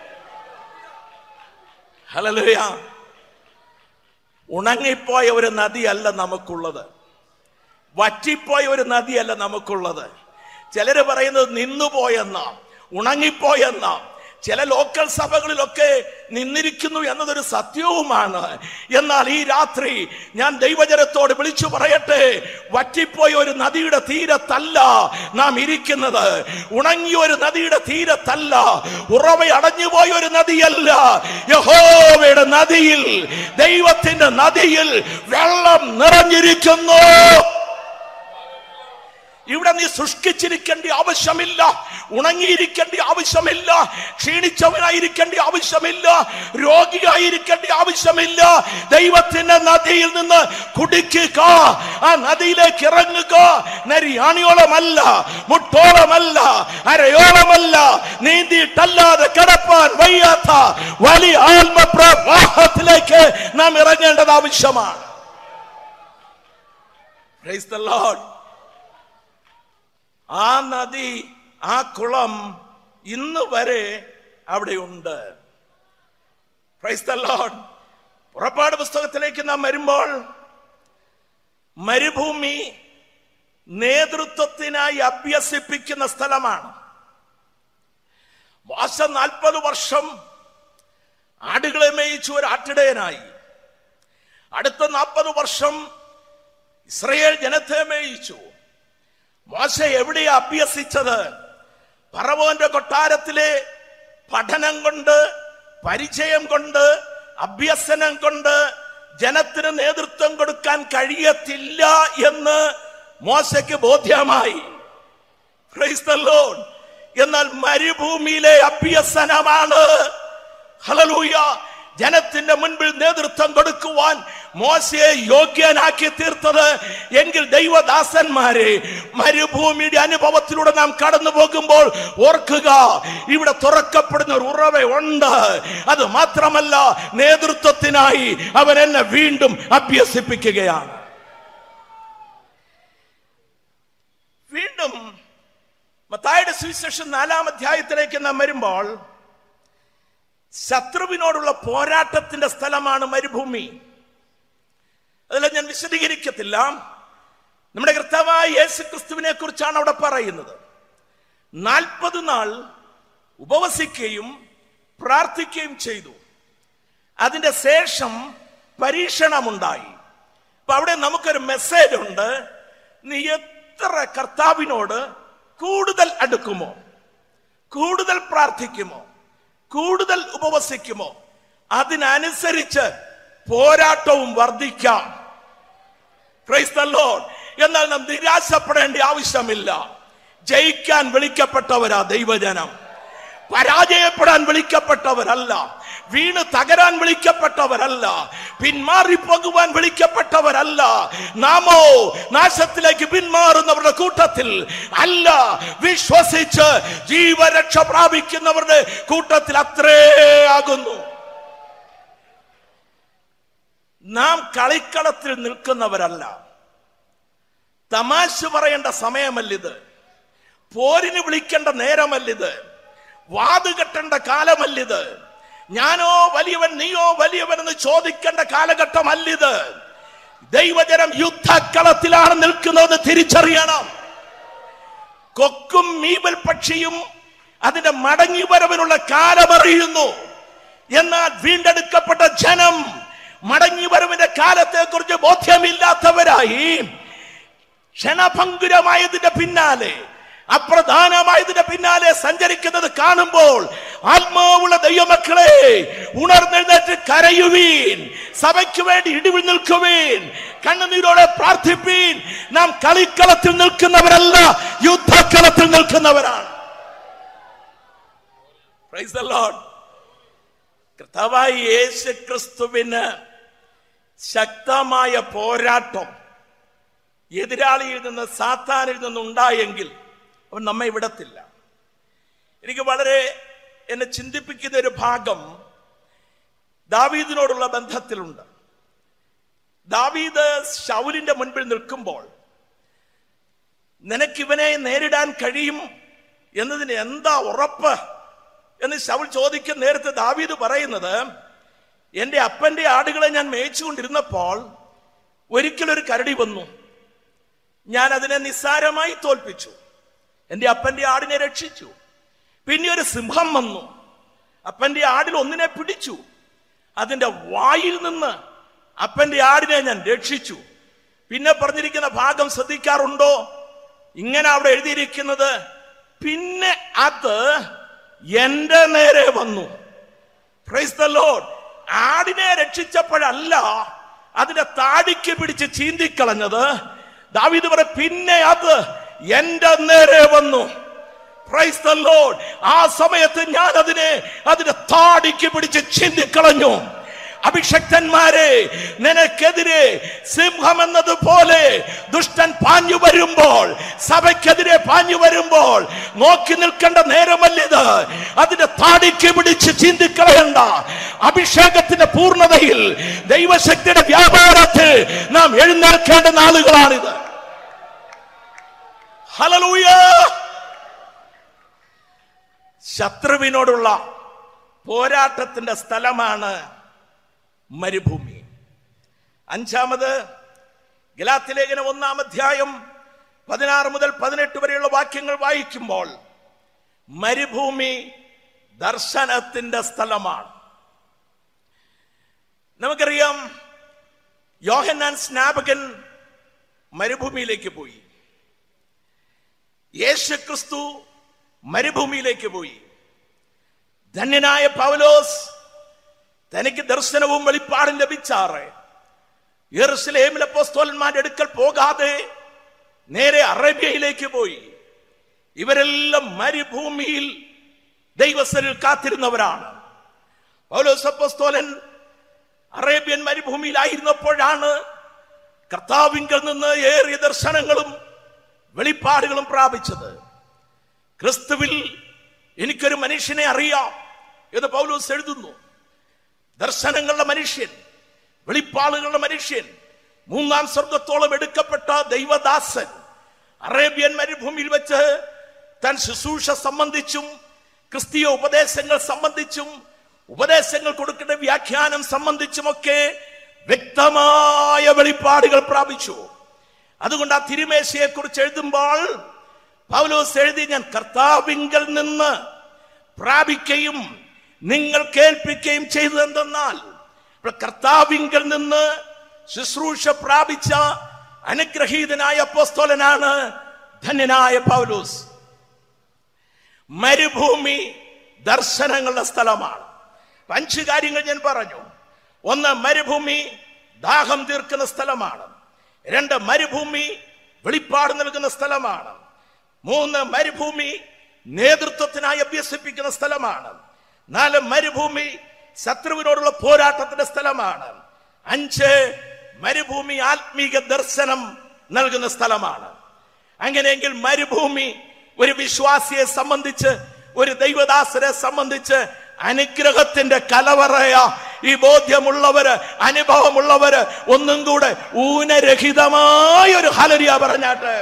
ഹല്ലേലൂയ. ഉണങ്ങിപ്പോയ ഒരു നദിയല്ല നമുക്കുള്ളത്, വറ്റിപ്പോയ ഒരു നദിയല്ല നമുക്കുള്ളത്. ചിലര് പറയുന്നത് നിന്നുപോയെന്ന, ഉണങ്ങിപ്പോയെന്ന. ചില ലോക്കൽ സഭകളിലൊക്കെ നിന്നിരിക്കുന്നു എന്നതൊരു സത്യവുമാണ്. എന്നാൽ ഈ രാത്രി ഞാൻ ദൈവജനത്തോട് വിളിച്ചു പറയട്ടെ, വറ്റിപ്പോയ ഒരു നദിയുടെ തീരത്തല്ല നാം ഇരിക്കുന്നത്, ഉണങ്ങിയ ഒരു നദിയുടെ തീരത്തല്ല, ഉറവ അടഞ്ഞുപോയ ഒരു നദിയല്ല. യഹോവയുടെ നദിയിൽ, ദൈവത്തിന്റെ നദിയിൽ വെള്ളം നിറഞ്ഞിരിക്കുന്നു. ഇവിടെ നീ ശുഷ്കിച്ചിരിക്കേണ്ട ആവശ്യമില്ല, ഉണങ്ങിയിരിക്കേണ്ട ആവശ്യമില്ല, ക്ഷീണിച്ചവനായിരിക്കേണ്ട ആവശ്യമില്ല, രോഗിയായിരിക്കേണ്ട ആവശ്യമില്ല. ദൈവത്തിന്റെ നദിയിൽ നിന്ന് കുടിക്കുക, ആ നദിയിലേക്ക് ഇറങ്ങുക. നരിയാണിയോളമല്ല, മുട്ടോളമല്ല, അരയോളമല്ല, നീന്തിയിട്ടല്ലാതെ കിടപ്പാൻ വയ്യാത്ത വലിയ ആത്മപ്രവാഹത്തിലേക്ക് നാം ഇറങ്ങേണ്ടത് ആവശ്യമാണ്. Praise the Lord. ആ നദി, ആ കുളം ഇന്ന് വരെ അവിടെയുണ്ട്. Praise the Lord. പുറപ്പാട് പുസ്തകത്തിലേക്ക് നാം വരുമ്പോൾ മരുഭൂമി നേതൃത്വത്തിനായി അഭ്യസിപ്പിക്കുന്ന സ്ഥലമാണ്. മോശ 40 വർഷം ആടുകളെ മേയിച്ചു ഒരു ആട്ടിടയനായി. അടുത്ത 40 വർഷം ഇസ്രായേൽ ജനത്തെ മേയിച്ചു. മോശ എവിടെയാ അഭ്യസിച്ചത്? ഫറവോന്റെ കൊട്ടാരത്തിലെ പഠനം കൊണ്ട്, പരിചയം കൊണ്ട്, അഭ്യസനം കൊണ്ട് ജനത്തിന് നേതൃത്വം കൊടുക്കാൻ കഴിയത്തില്ല എന്ന് മോശയ്ക്ക് ബോധ്യമായി. Praise the lord. എന്നാൽ മരുഭൂമിയിലെ അഭ്യസനമാണ്, ഹല്ലേലൂയ, ജനത്തിന്റെ മുൻപിൽ നേതൃത്വം കൊടുക്കുവാൻ മോശയെ യോഗ്യനാക്കി തീർത്തത്. എങ്കിൽ ദൈവദാസന്മാരെ, മരുഭൂമിയുടെ അനുഭവത്തിലൂടെ നാം കടന്നു പോകുമ്പോൾ ഓർക്കുക, ഇവിടെ തുറക്കപ്പെടുന്ന ഒരു ഉറവയുണ്ട്. അത് മാത്രമല്ല, നേതൃത്വത്തിനായി അവൻ എന്നെ വീണ്ടും അഭ്യസിപ്പിക്കുകയാണ്. വീണ്ടും മത്തായിയുടെ സുവിശേഷം 4-ാം അധ്യായത്തിലേക്ക് നാം വരുമ്പോൾ ശത്രുവിനോടുള്ള പോരാട്ടത്തിന്റെ സ്ഥലമാണ് മരുഭൂമി. അതെല്ലാം ഞാൻ വിശദീകരിക്കത്തില്ല. നമ്മുടെ കർത്താവായ യേശു ക്രിസ്തുവിനെ കുറിച്ചാണ് അവിടെ പറയുന്നത്. 40 നാൾ ഉപവസിക്കുകയും പ്രാർത്ഥിക്കുകയും ചെയ്തു. അതിന്റെ ശേഷം പരീക്ഷണമുണ്ടായി. അപ്പൊ അവിടെ നമുക്കൊരു മെസ്സേജ് ഉണ്ട്. നീ എത്ര കർത്താവിനോട് കൂടുതൽ അടുക്കുമോ, കൂടുതൽ പ്രാർത്ഥിക്കുമോ, കൂടുതൽ ഉപവസിക്കുമോ, അതിനനുസരിച്ച് പോരാട്ടവും വർദ്ധിക്കാം. Praise the lord. എന്നാൽ നാം നിരാശപ്പെടേണ്ട ആവശ്യമില്ല. ജയിക്കാൻ വിളിക്കപ്പെട്ടവരാ ദൈവജനം, പരാജയപ്പെടാൻ വിളിക്കപ്പെട്ടവരല്ല, വീണ് തകരാൻ വിളിക്കപ്പെട്ടവരല്ല, പിന്മാറിപ്പോകുവാൻ വിളിക്കപ്പെട്ടവരല്ല. നാമോ നാശത്തിലേക്ക് പിന്മാറുന്നവരുടെ കൂട്ടത്തിൽ അല്ല, വിശ്വസിച്ച് ജീവരക്ഷ പ്രാപിക്കുന്നവരുടെ കൂട്ടത്തിൽ അത്രേ ആകുന്നു. നാം കളിക്കളത്തിൽ നിൽക്കുന്നവരല്ല. തമാശ പറയേണ്ട സമയമല്ലിത്, പോരിന് വിളിക്കേണ്ട നേരമല്ലിത്, വാത് കെട്ടേണ്ട കാലമല്ലിത്, ഞാനോ വലിയവൻ നീയോ വലിയവൻ എന്ന് ചോദിക്കേണ്ട കാലഘട്ടമല്ലിത്. ദൈവജനം യുദ്ധക്കളത്തിലാണ് നിൽക്കുന്നത് തിരിച്ചറിയണം. കൊക്കും മീബൽ പക്ഷിയും അതിന്റെ മടങ്ങി വരവിനുള്ള കാലമറിയുന്നു. എന്നാൽ വീണ്ടെടുക്കപ്പെട്ട ജനം മടങ്ങി വരവിന്റെ കാലത്തെ കുറിച്ച് ബോധ്യമില്ലാത്തവരായി ക്ഷണഭംഗുരമായതിന്റെ പിന്നാലെ, അപ്രധാനമായതിന്റെ പിന്നാലെ സഞ്ചരിക്കുന്നത് കാണുമ്പോൾ ആത്മാവുള്ള ദൈവമക്കളെ, ഉണർന്നെഴുന്നേറ്റ് കരയുവീൻ, സഭയ്ക്ക് വേണ്ടി ഇടിവിൽ നിൽക്കുവീൻ, കണ്ണുനീരോടെ പ്രാർത്ഥിപ്പീൻ. നാം കളിക്കളത്തിൽ നിൽക്കുന്നവരല്ല, യുദ്ധക്കളത്തിൽ നിൽക്കുന്നവരാണ്. Praise the lord. കർത്താവായ യേശു ക്രിസ്തുവിന് ശക്തമായ പോരാട്ടം എതിരാളിയിൽ നിന്ന്, സാത്താനിൽ നിന്നുണ്ടായെങ്കിൽ അവൻ നമ്മെ വിടത്തില്ല. എനിക്ക് വളരെ എന്നെ ചിന്തിപ്പിക്കുന്ന ഒരു ഭാഗം ദാവീദിനോടുള്ള ബന്ധത്തിലുണ്ട്. ദാവീദ് ശൗലിന്റെ മുൻപിൽ നിൽക്കുമ്പോൾ നിനക്കിവനെ നേരിടാൻ കഴിയും എന്നതിന് എന്താ ഉറപ്പ് എന്ന് ശൗൽ ചോദിക്കുന്ന നേരത്തെ ദാവീദ് പറയുന്നത്, എന്റെ അപ്പന്റെ ആടുകളെ ഞാൻ മേയിച്ചുകൊണ്ടിരുന്നപ്പോൾ ഒരിക്കലൊരു കരടി വന്നു, ഞാൻ അതിനെ നിസ്സാരമായി തോൽപ്പിച്ചു, എന്റെ അപ്പന്റെ ആടിനെ രക്ഷിച്ചു. പിന്നെ ഒരു സിംഹം വന്നു, അപ്പന്റെ ആടിൽ ഒന്നിനെ പിടിച്ചു, അതിന്റെ വായിൽ നിന്ന് അപ്പന്റെ ആടിനെ ഞാൻ രക്ഷിച്ചു. പിന്നെ പറഞ്ഞിരിക്കുന്ന ഭാഗം ശ്രദ്ധിക്കാറുണ്ടോ? ഇങ്ങനെ അവിടെ എഴുതിയിരിക്കുന്നത്, പിന്നെ അത് എന്റെ നേരെ വന്നു. Praise the lord. ആടിനെ രക്ഷിച്ചപ്പോഴല്ല അതിന്റെ താടിക്ക് പിടിച്ച് ചീന്തിക്കളഞ്ഞത്. ദാവീദ് പറയും, പിന്നെ അത് എന്റെ നേരെ വന്നു. Praise the lord. ആ സമയത്ത് ഞാൻ അതിന്റെ താടിക്ക് പിടിച്ച് ചിന്തിക്കളഞ്ഞു. അഭിഷക്തന്മാരെ, നിനക്കെതിരെ സിംഹം എന്നതുപോലെ ദുഷ്ടൻ പാഞ്ഞു വരുമ്പോൾ, സഭയ്ക്കെതിരെ പാഞ്ഞു വരുമ്പോൾ നോക്കി നിൽക്കേണ്ട നേരമല്ലിത്. അതിന്റെ താടിക്ക് പിടിച്ച് ചിന്തിക്കളയണ്ട. അഭിഷേകത്തിന്റെ പൂർണ്ണതയിൽ, ദൈവശക്തിയുടെ വ്യാപാരത്തിൽ നാം എഴുന്നേൽക്കേണ്ട നാളുകളാണിത്. ഹല്ലേലൂയ. ശത്രുവിനോടുള്ള പോരാട്ടത്തിന്റെ സ്ഥലമാണ് മരുഭൂമി. അഞ്ചാമത്, ഗലാത്യ ലേഖനം 1-ാം അധ്യായം 16 മുതൽ 18 വരെയുള്ള വാക്യങ്ങൾ വായിക്കുമ്പോൾ മരുഭൂമി ദർശനത്തിന്റെ സ്ഥലമാണ്. നമുക്കറിയാം, യോഹന്നാൻ സ്നാപകൻ മരുഭൂമിയിലേക്ക് പോയി. യേശുക്രിസ്തു മരുഭൂമിയിലേക്ക് പോയി. ധന്യനായ പൗലോസ് തനിക്ക് ദർശനവും വെളിപ്പാടും ലഭിച്ചാറ് യെരുശലേമിലെ അപ്പോസ്തലന്മാരുടെ അടുക്കൽ പോകാതെ നേരെ അറേബ്യയിലേക്ക് പോയി. ഇവരെല്ലാം മരുഭൂമിയിൽ ദൈവസന്നിധിയിൽ കാത്തിരുന്നവരാണ്. പൗലോസ് അപ്പോസ്തലൻ അറേബ്യൻ മരുഭൂമിയിലായിരുന്നപ്പോഴാണ് കർത്താവിങ്കൽ നിന്ന് ഏറിയ ദർശനങ്ങളും വെളിപ്പാടുകളും പ്രാപിച്ചത്. ക്രിസ്തുവിൽ എനിക്കൊരു മനുഷ്യനെ അറിയാം എന്ന് പൗലോസ് എഴുതുന്നു. ദർശനങ്ങളുടെ മനുഷ്യൻ, വെളിപ്പാടുകളുടെ മനുഷ്യൻ, 3-ാം സ്വർഗത്തോളം എടുക്കപ്പെട്ട ദൈവദാസൻ അറേബ്യൻ മരുഭൂമിയിൽ വെച്ച് താൻ ശുശ്രൂഷ സംബന്ധിച്ചും ക്രിസ്തീയ ഉപദേശങ്ങൾ സംബന്ധിച്ചും ഉപദേശങ്ങൾ കൊടുക്കേണ്ട വ്യാഖ്യാനം സംബന്ധിച്ചുമൊക്കെ വ്യക്തമായ വെളിപ്പാടുകൾ പ്രാപിച്ചു. അതുകൊണ്ട് ആ തിരുമേശയെ കുറിച്ച് എഴുതുമ്പോൾ പൗലോസ് എഴുതി, ഞാൻ കർത്താവിങ്കൽ നിന്ന് പ്രാപിക്കുകയും നിങ്ങൾ കേൾപ്പിക്കുകയും ചെയ്തതെന്തെന്നാൽ, കർത്താവിങ്കൽ നിന്ന് ശുശ്രൂഷ പ്രാപിച്ച അനുഗ്രഹീതനായ അപ്പോസ്തലനാണ് ധന്യനായ പൗലോസ്. മരുഭൂമി ദർശനങ്ങളുടെ സ്ഥലമാണ്. 5 കാര്യങ്ങൾ ഞാൻ പറഞ്ഞു. 1, മരുഭൂമി ദാഹം തീർക്കുന്ന സ്ഥലമാണ്. 2, മരുഭൂമി വെളിപ്പാട് നൽകുന്ന സ്ഥലമാണ്. 3, മരുഭൂമി നേതൃത്വത്തിനായി അഭ്യസിപ്പിക്കുന്ന സ്ഥലമാണ്. 4, മരുഭൂമി ശത്രുവിനോടുള്ള പോരാട്ടത്തിന്റെ സ്ഥലമാണ്. 5, മരുഭൂമി ആത്മീക ദർശനം നൽകുന്ന സ്ഥലമാണ്. അങ്ങനെയെങ്കിൽ മരുഭൂമി ഒരു വിശ്വാസിയെ സംബന്ധിച്ച്, ഒരു ദൈവദാസനെ സംബന്ധിച്ച് അനുഗ്രഹത്തിന്റെ കലവറയ. ഈ ബോധ്യമുള്ളവര്, അനുഭവമുള്ളവര് ഒന്നും കൂടെ ഊനരഹിതമായ ഒരു ഹല്ലേലൂയ പറഞ്ഞാട്ടെ.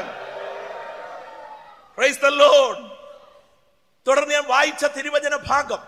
Praise the lord. തുടർന്ന് ഞാൻ വായിച്ച തിരുവചന ഭാഗം,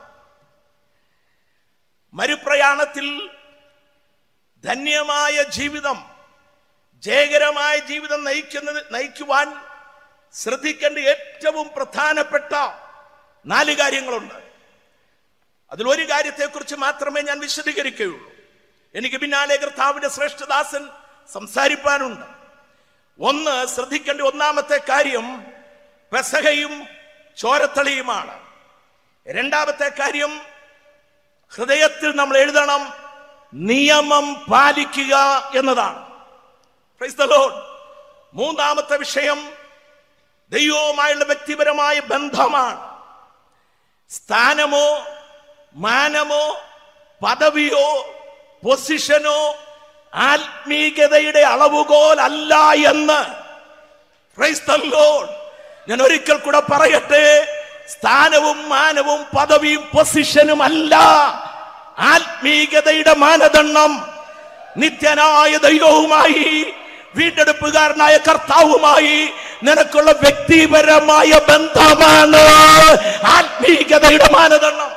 മരുപ്രയാണത്തിൽ ധന്യമായ ജീവിതം, ജയകരമായ ജീവിതം നയിക്കുവാൻ ശ്രദ്ധിക്കേണ്ട ഏറ്റവും പ്രധാനപ്പെട്ട 4 കാര്യങ്ങളുണ്ട്. അതിലൊരു കാര്യത്തെക്കുറിച്ച് മാത്രമേ ഞാൻ വിശദീകരിക്കുകയുള്ളൂ. എനിക്ക് പിന്നാലെ കർത്താവിന്റെ ശ്രേഷ്ഠദാസൻ സംസാരിപ്പാനുണ്ട്. 1, ശ്രദ്ധിക്കേണ്ട 1-ാമത്തെ കാര്യം പെസഹയും ചോരത്തളിയുമാണ്. 2-ാമത്തെ കാര്യം, ഹൃദയത്തിൽ നമ്മൾ എഴുതണം, നിയമം പാലിക്കുക എന്നതാണ്. Price the Lord. 3-ാമത്തെ വിഷയം ദൈവവുമായുള്ള വ്യക്തിപരമായ ബന്ധമാണ്. സ്ഥാനമോ മാനമോ പദവിയോ പൊസിഷനോ ആത്മീയതയുടെ അളവുകോൽ അല്ല എന്ന്. Praise the lord. ഞാൻ ഒരിക്കൽ കൂടെ പറയട്ടെ, സ്ഥാനവും മാനവും പദവിയും പൊസിഷനും അല്ല ആത്മീയതയുടെ മാനദണ്ഡം. നിത്യനായ ദൈവവുമായി, വീണ്ടെടുപ്പുകാരനായ കർത്താവുമായി നിനക്കുള്ള വ്യക്തിപരമായ ബന്ധമാണ് ആത്മീയതയുടെ മാനദണ്ഡം.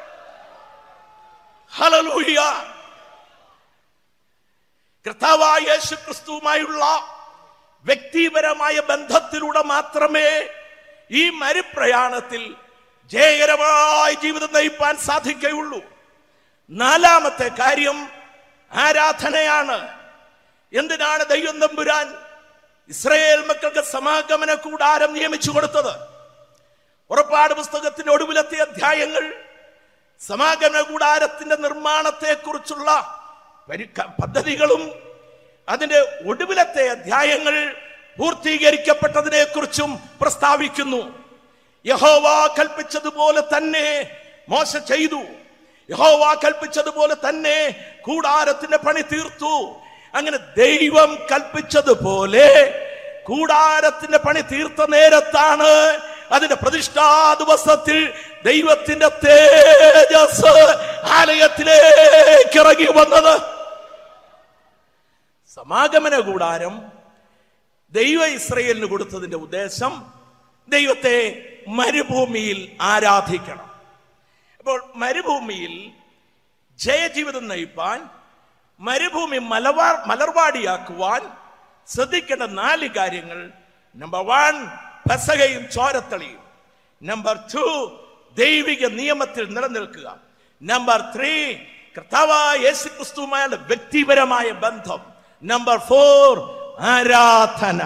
ഹല്ലേലൂയ. കർത്താവായ യേശുക്രിസ്തുവുമായുള്ള വ്യക്തിപരമായ ബന്ധത്തിലൂടെ മാത്രമേ ഈ മരുപ്രയാണത്തിൽ ജയകരമായ ജീവിതം നയിപ്പാൻ സാധിക്കുകയുള്ളൂ. 4-ാമത്തെ കാര്യം ആരാധനയാണ്. എന്തിനാണ് ദൈവം തമ്പുരാൻ ഇസ്രായേൽ മക്കൾക്ക് സമാഗമന കൂടാരം നിയമിച്ചു കൊടുത്തത്? പുറപ്പാട് പുസ്തകത്തിന്റെ ഒടുവിലത്തെ അധ്യായങ്ങൾ സമാഗമന കൂടാരത്തിന്റെ നിർമ്മാണത്തെ കുറിച്ചുള്ള പദ്ധതികളും അതിന്റെ ഒടുവിലത്തെ അധ്യായങ്ങൾ പൂർത്തീകരിക്കപ്പെട്ടതിനെ കുറിച്ചും പ്രസ്താവിക്കുന്നു. യഹോവ കൽപ്പിച്ചതുപോലെ തന്നെ മോശ ചെയ്തു. യഹോവ കൽപ്പിച്ചതുപോലെ തന്നെ കൂടാരത്തിന്റെ പണി തീർത്തു. അങ്ങനെ ദൈവം കൽപ്പിച്ചതുപോലെ കൂടാരത്തിന്റെ പണി തീർത്ത നേരത്താണ് അതിന്റെ പ്രതിഷ്ഠാ ദിവസത്തിൽ ദൈവത്തിന്റെ തേജസ് ആലയത്തിലേക്ക് ഇറങ്ങി വന്നത്. സമാഗമന കൂടാരം ദൈവ ഇസ്രായേലിന് കൊടുത്തതിന്റെ ഉദ്ദേശം ദൈവത്തെ മരുഭൂമിയിൽ ആരാധിക്കണം. അപ്പോൾ മരുഭൂമിയിൽ ജയജീവിതം നയിപ്പാൻ, മരുഭൂമി മലർവാടിയാക്കുവാൻ ശ്രദ്ധിക്കേണ്ട 4 കാര്യങ്ങൾ. നമ്പർ 1 പെസഹയും ചോരത്തളിയും. നമ്പർ 2 ദൈവിക നിയമത്തിൽ നിലനിൽക്കുക. നമ്പർ 3 കർത്താവായ യേശുക്രിസ്തുവുമായുള്ള വ്യക്തിപരമായ ബന്ധം. നമ്പർ 4 ആരാധന.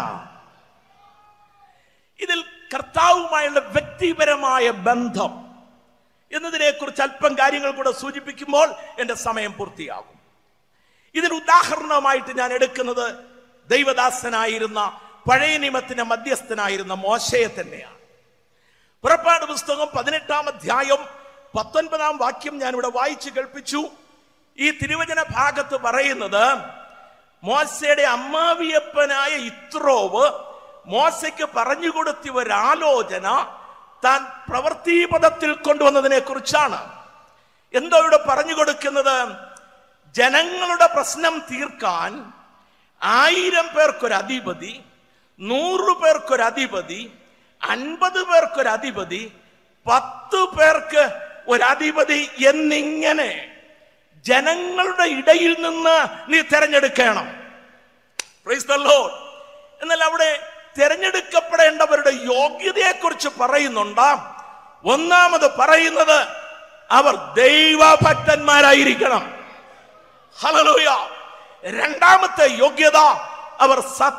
ഇതിൽ കർത്താവുമായുള്ള വ്യക്തിപരമായ ബന്ധം എന്നതിനെ കുറിച്ച് അല്പം കാര്യങ്ങൾ കൂടെ സൂചിപ്പിക്കുമ്പോൾ എന്റെ സമയം പൂർത്തിയാകും. ഇതിന് ഉദാഹരണമായിട്ട് ഞാൻ എടുക്കുന്നത് ദൈവദാസനായിരുന്ന പഴയ നിയമത്തിന്റെ മധ്യസ്ഥനായിരുന്ന മോശയെ തന്നെയാണ്. പുറപ്പാട് പുസ്തകം 18-ാം അധ്യായം 19-ാം വാക്യം ഞാൻ ഇവിടെ വായിച്ചു കേൾപ്പിച്ചു. ഈ തിരുവചന ഭാഗത്ത് പറയുന്നത്, മോശയുടെ അമ്മാവിയപ്പനായ യിത്രോവ് മോശയ്ക്ക് പറഞ്ഞുകൊടുത്ത ഒരാലോചന താൻ പ്രവൃത്തിപഥത്തിൽ കൊണ്ടുവന്നതിനെ കുറിച്ചാണ്. എന്തോ ഇവിടെ പറഞ്ഞു കൊടുക്കുന്നത്, ജനങ്ങളുടെ പ്രശ്നം തീർക്കാൻ 1000 പേർക്കൊരധിപതി, 100 പേർക്കൊരധിപതി, 50 പേർക്കൊരധിപതി, 10 പേർക്ക് ഒരധിപതി എന്നിങ്ങനെ ജനങ്ങളുടെ ഇടയിൽ നിന്ന് നീ തെരഞ്ഞെടുക്കണം. Price the lord. എന്നാൽ അവിടെ തെരഞ്ഞെടുക്കപ്പെടേണ്ടവരുടെ യോഗ്യതയെ കുറിച്ച് പറയുന്നുണ്ട്. ഒന്നാമത് പറയുന്നത് അവർ ദൈവഭക്തന്മാരായിരിക്കണം. ഹല്ലേലൂയ. രണ്ടാമത്തെ യോഗ്യത അവർ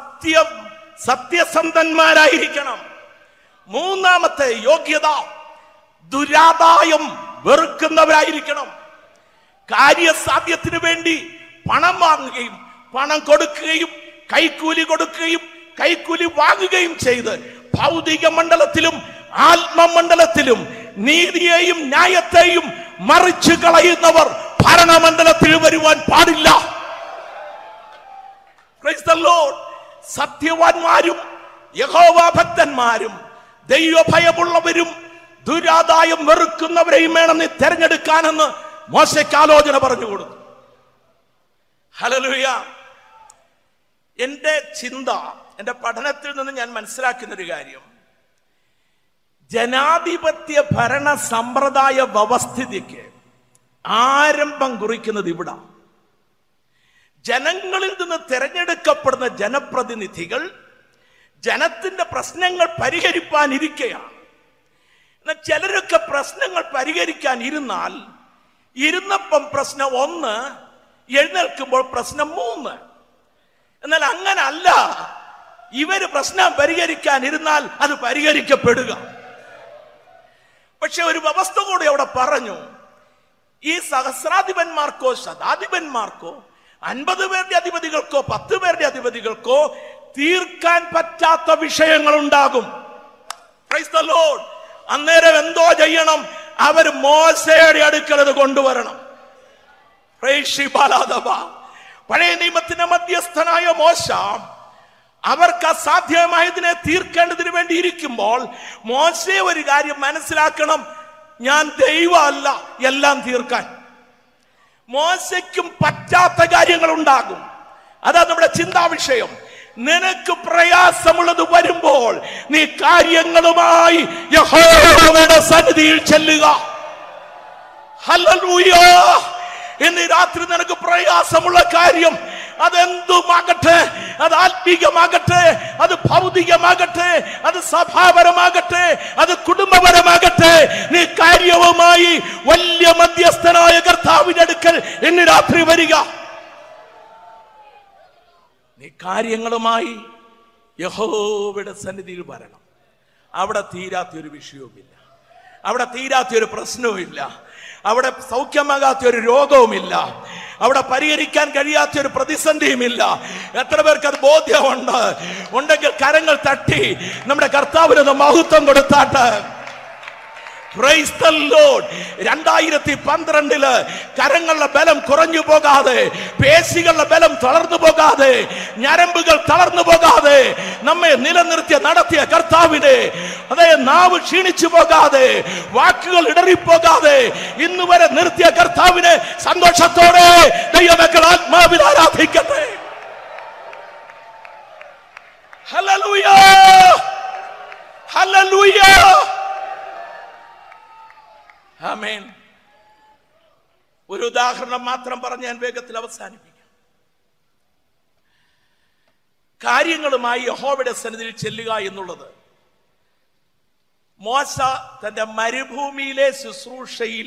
സത്യസന്ധന്മാരായിരിക്കണം. മൂന്നാമത്തെ യോഗ്യത ദുരാദായം വെറുക്കുന്നവരായിരിക്കണം. കാര്യസാധ്യത്തിന് വേണ്ടി പണം വാങ്ങുകയും പണം കൊടുക്കുകയും കൈക്കൂലി കൊടുക്കുകയും കൈക്കൂലി വാങ്ങുകയും ചെയ്ത് ഭൗതിക മണ്ഡലത്തിലും ആത്മമണ്ഡലത്തിലും നീതിയെയും ന്യായത്തെയും മറിച്ചു കളയുന്നവർ ഭരണമണ്ഡലത്തിൽ വരുവാൻ പാടില്ല. Price the Lord. സത്യവാന്മാരും യഹോവ ഭക്തന്മാരും ദൈവഭയമുള്ളവരും ദുരാദായം വെറുക്കുന്നവരെയും വേണം നീ തെരഞ്ഞെടുക്കാനെന്ന് മോശയ്ക്ക് ആലോചന പറഞ്ഞു കൊടുത്തു. ഹല്ലേലൂയ. എന്റെ ചിന്ത, എന്റെ പഠനത്തിൽ നിന്ന് ഞാൻ മനസ്സിലാക്കുന്ന ഒരു കാര്യം, ജനാധിപത്യ ഭരണ സമ്പ്രദായ വ്യവസ്ഥിതിക്ക് ആരംഭം കുറിക്കുന്നത് ഇവിടെ. ജനങ്ങളിൽ നിന്ന് തിരഞ്ഞെടുക്കപ്പെടുന്ന ജനപ്രതിനിധികൾ ജനത്തിന്റെ പ്രശ്നങ്ങൾ പരിഹരിപ്പാനിരിക്കുകയാണ്. എന്നാൽ ചിലരൊക്കെ പ്രശ്നങ്ങൾ പരിഹരിക്കാൻ ഇരുന്നപ്പം പ്രശ്നം 1, എഴുന്നേൽക്കുമ്പോൾ പ്രശ്നം 3. എന്നാൽ അങ്ങനല്ല, ഇവര് പ്രശ്നം പരിഹരിക്കാൻ ഇരുന്നാൽ അത് പരിഹരിക്കപ്പെടുക. പക്ഷെ ഒരു വ്യവസ്ഥ കൂടി അവിടെ പറഞ്ഞു, ഈ സഹസ്രാധിപന്മാർക്കോ ശതാധിപന്മാർക്കോ 50 പേരുടെ അധിപതികൾക്കോ 10 പേരുടെ അധിപതികൾക്കോ തീർക്കാൻ പറ്റാത്ത വിഷയങ്ങൾ ഉണ്ടാകും. Praise the lord. അന്നേരം എന്തോ ചെയ്യണം? അവർ മോശയുടെ അടുക്കൽ അത് കൊണ്ടുവരണം. പഴയ നിയമത്തിന്റെ മധ്യസ്ഥനായ മോശ അവർക്ക് അസാധ്യമായതിനെ തീർക്കേണ്ടതിന് വേണ്ടി ഇരിക്കുമ്പോൾ മോശെ ഒരു കാര്യം മനസ്സിലാക്കണം, ഞാൻ ദൈവമല്ല എല്ലാം തീർക്കാൻ. മോശയ്ക്കും പറ്റാത്ത കാര്യങ്ങൾ ഉണ്ടാകും. അതാ നമ്മുടെ ചിന്താ വിഷയം. നിനക്ക് പ്രയാസമുള്ളത് വരുമ്പോൾ നീ കാര്യങ്ങളുമായി യഹോവയുടെ സന്നിധിയിൽ ചെല്ലുക. ഹല്ലേലൂയ. ഇന്ന് രാത്രി നിനക്ക് പ്രയാസമുള്ള കാര്യം അതെന്തുമാകട്ടെ, അത് ആത്മീകമാകട്ടെ, അത് ഭൗതികമാകട്ടെ, അത് സഭാപരമാകട്ടെ, അത് കുടുംബപരമാകട്ടെ, നീ കാര്യവുമായി വലിയ മധ്യസ്ഥനായ കർത്താവിന്റെ അടുക്കൽ ഇന്ന് രാത്രി വരിക. നീ കാര്യങ്ങളുമായി യഹോവയുടെ സന്നിധിയിൽ വരണം. അവിടെ തീരാത്തൊരു വിഷയവുമില്ല. അവിടെ തീരാത്തൊരു പ്രശ്നവുമില്ല, അവിടെ സൗഖ്യമാകാത്തൊരു രോഗവുമില്ല, അവിടെ പരിഹരിക്കാൻ കഴിയാത്തൊരു പ്രതിസന്ധിയുമില്ല. എത്ര പേർക്ക് അത് ബോധ്യമുണ്ട്? ഉണ്ടെങ്കിൽ കരങ്ങൾ തട്ടി നമ്മുടെ കർത്താവിന് മഹത്വം കൊടുത്താട്ട്. Praise the Lord. 2012 കരങ്ങളുടെ ബലം കുറഞ്ഞു പോകാതെ, പേശികളുടെ ബലം തളർന്നു പോകാതെ, ഞരമ്പുകൾ തളർന്നു പോകാതെ നമ്മെ നിലനിർത്തിയ നടത്തിയ കർത്താവിനെ, അതേ നാവ് ക്ഷീണിച്ചു പോകാതെ, വാക്കുകൾ ഇടറിപ്പോകാതെ ഇന്ന് വരെ നിർത്തിയ കർത്താവിനെ സന്തോഷത്തോടെ ദൈവമക്കൾ ആത്മാവിൽ ആരാധിക്കട്ടെ. ഹല്ലേലൂയ, ഹല്ലേലൂയ, ആമേൻ. ഒരു ഉദാഹരണം മാത്രം പറഞ്ഞ് ഞാൻ വേഗത്തിൽ അവസാനിപ്പിക്കാം. കാര്യങ്ങളുമായി യഹോവയുടെ സന്നിധിയിൽ ചെല്ലുക എന്നുള്ളത് മോശ തന്റെ മരുഭൂമിയിലെ ശുശ്രൂഷയിൽ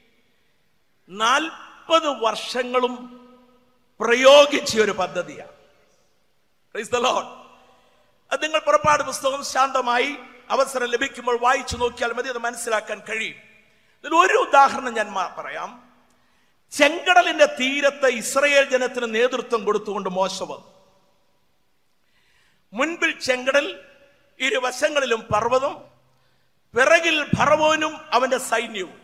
40 വർഷങ്ങളും പ്രയോഗിച്ച ഒരു പദ്ധതിയാണ്. Praise the lord. അത് നിങ്ങൾ പുറപ്പാട് പുസ്തകം ശാന്തമായി അവസരം ലഭിക്കുമ്പോൾ വായിച്ചു നോക്കിയാൽ മതി, അത് മനസ്സിലാക്കാൻ കഴിയും. ഒരു ഉദാഹരണം ഞാൻ പറയാം. ചെങ്കടലിന്റെ തീരത്ത് ഇസ്രായേൽ ജനത്തിന് നേതൃത്വം കൊടുത്തുകൊണ്ട് മോശ വന്നു. മുൻപിൽ ചെങ്കടൽ, ഇരുവശങ്ങളിലും പർവ്വതം, പിറകിൽ ഫറവോനും അവന്റെ സൈന്യവും.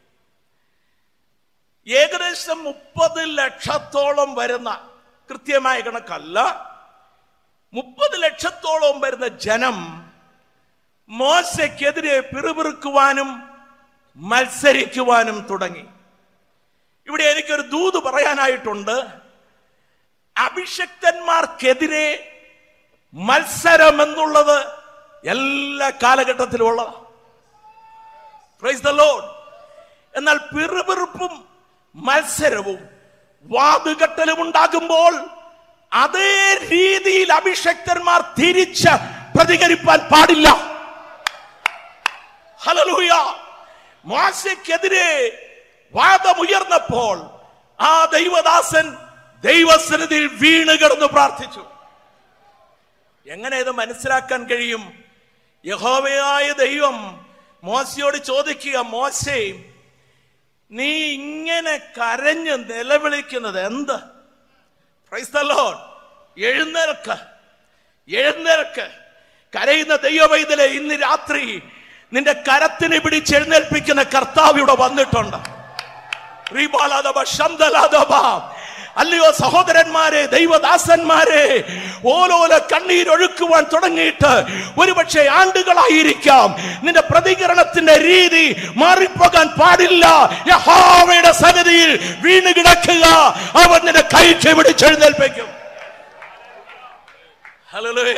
ഏകദേശം 30 ലക്ഷത്തോളം വരുന്ന, കൃത്യമായ കണക്കല്ല, 30 ലക്ഷത്തോളം വരുന്ന ജനം മോശയ്ക്കെതിരെ പിറുപിറുക്കുവാനും മത്സരിക്കുവാനും തുടങ്ങി. ഇവിടെ എനിക്കൊരു ദൂത് പറയാനായിട്ടുണ്ട്. അഭിഷക്തന്മാർക്കെതിരെ മത്സരം എന്നുള്ളത് എല്ലാ കാലഘട്ടത്തിലും ഉള്ളതാണ്. Praise the lord. എന്നാൽ പിറുപിറുപ്പും മത്സരവും വാതുകെട്ടലും ഉണ്ടാകുമ്പോൾ അതേ രീതിയിൽ അഭിഷക്തന്മാർ തിരിച്ച് പ്രതികരിക്കാൻ പാടില്ല. ഹല്ലേലൂയ. മോശയ്ക്കെതിരെ വാദമുയർന്നപ്പോൾ ആ ദൈവദാസൻ ദൈവസന്നിധിയിൽ വീണ് കിടന്ന് പ്രാർത്ഥിച്ചു. എങ്ങനെ ഇത് മനസ്സിലാക്കാൻ കഴിയും? യഹോവയായ ദൈവം മോശയോട് ചോദിക്കുക, മോശേ, നീ ഇങ്ങനെ കരഞ്ഞ് നിലവിളിക്കുന്നത് എന്ത്? Praise the lord. എഴുന്നേൽക്ക്, എഴുന്നേൽക്ക്. കരയുന്ന ദൈവവൈതലേ, ഇന്ന് രാത്രി നിന്റെ കരത്തിനെ പിടിച്ചെഴുന്നേൽപ്പിക്കുന്ന കർത്താവ് ഇവിടെ വന്നിട്ടുണ്ട്. അല്ലയോ സഹോദരന്മാരെ, ദൈവദാസന്മാരെ, ഓലോല കണ്ണീരൊഴുക്കുവാൻ തുടങ്ങിയിട്ട് ഒരുപക്ഷെ ആണ്ടുകളായിരിക്കാം. നിന്റെ പ്രതികരണത്തിന്റെ രീതി മാറിപ്പോകാൻ പാടില്ല. യഹോവയുടെ സന്നിധിയിൽ വീണ് കിടക്കുക, അവൻ നിന്റെ കൈക്ക് പിടിച്ചെഴുന്നേൽപ്പിക്കും. ഹല്ലേലൂയ.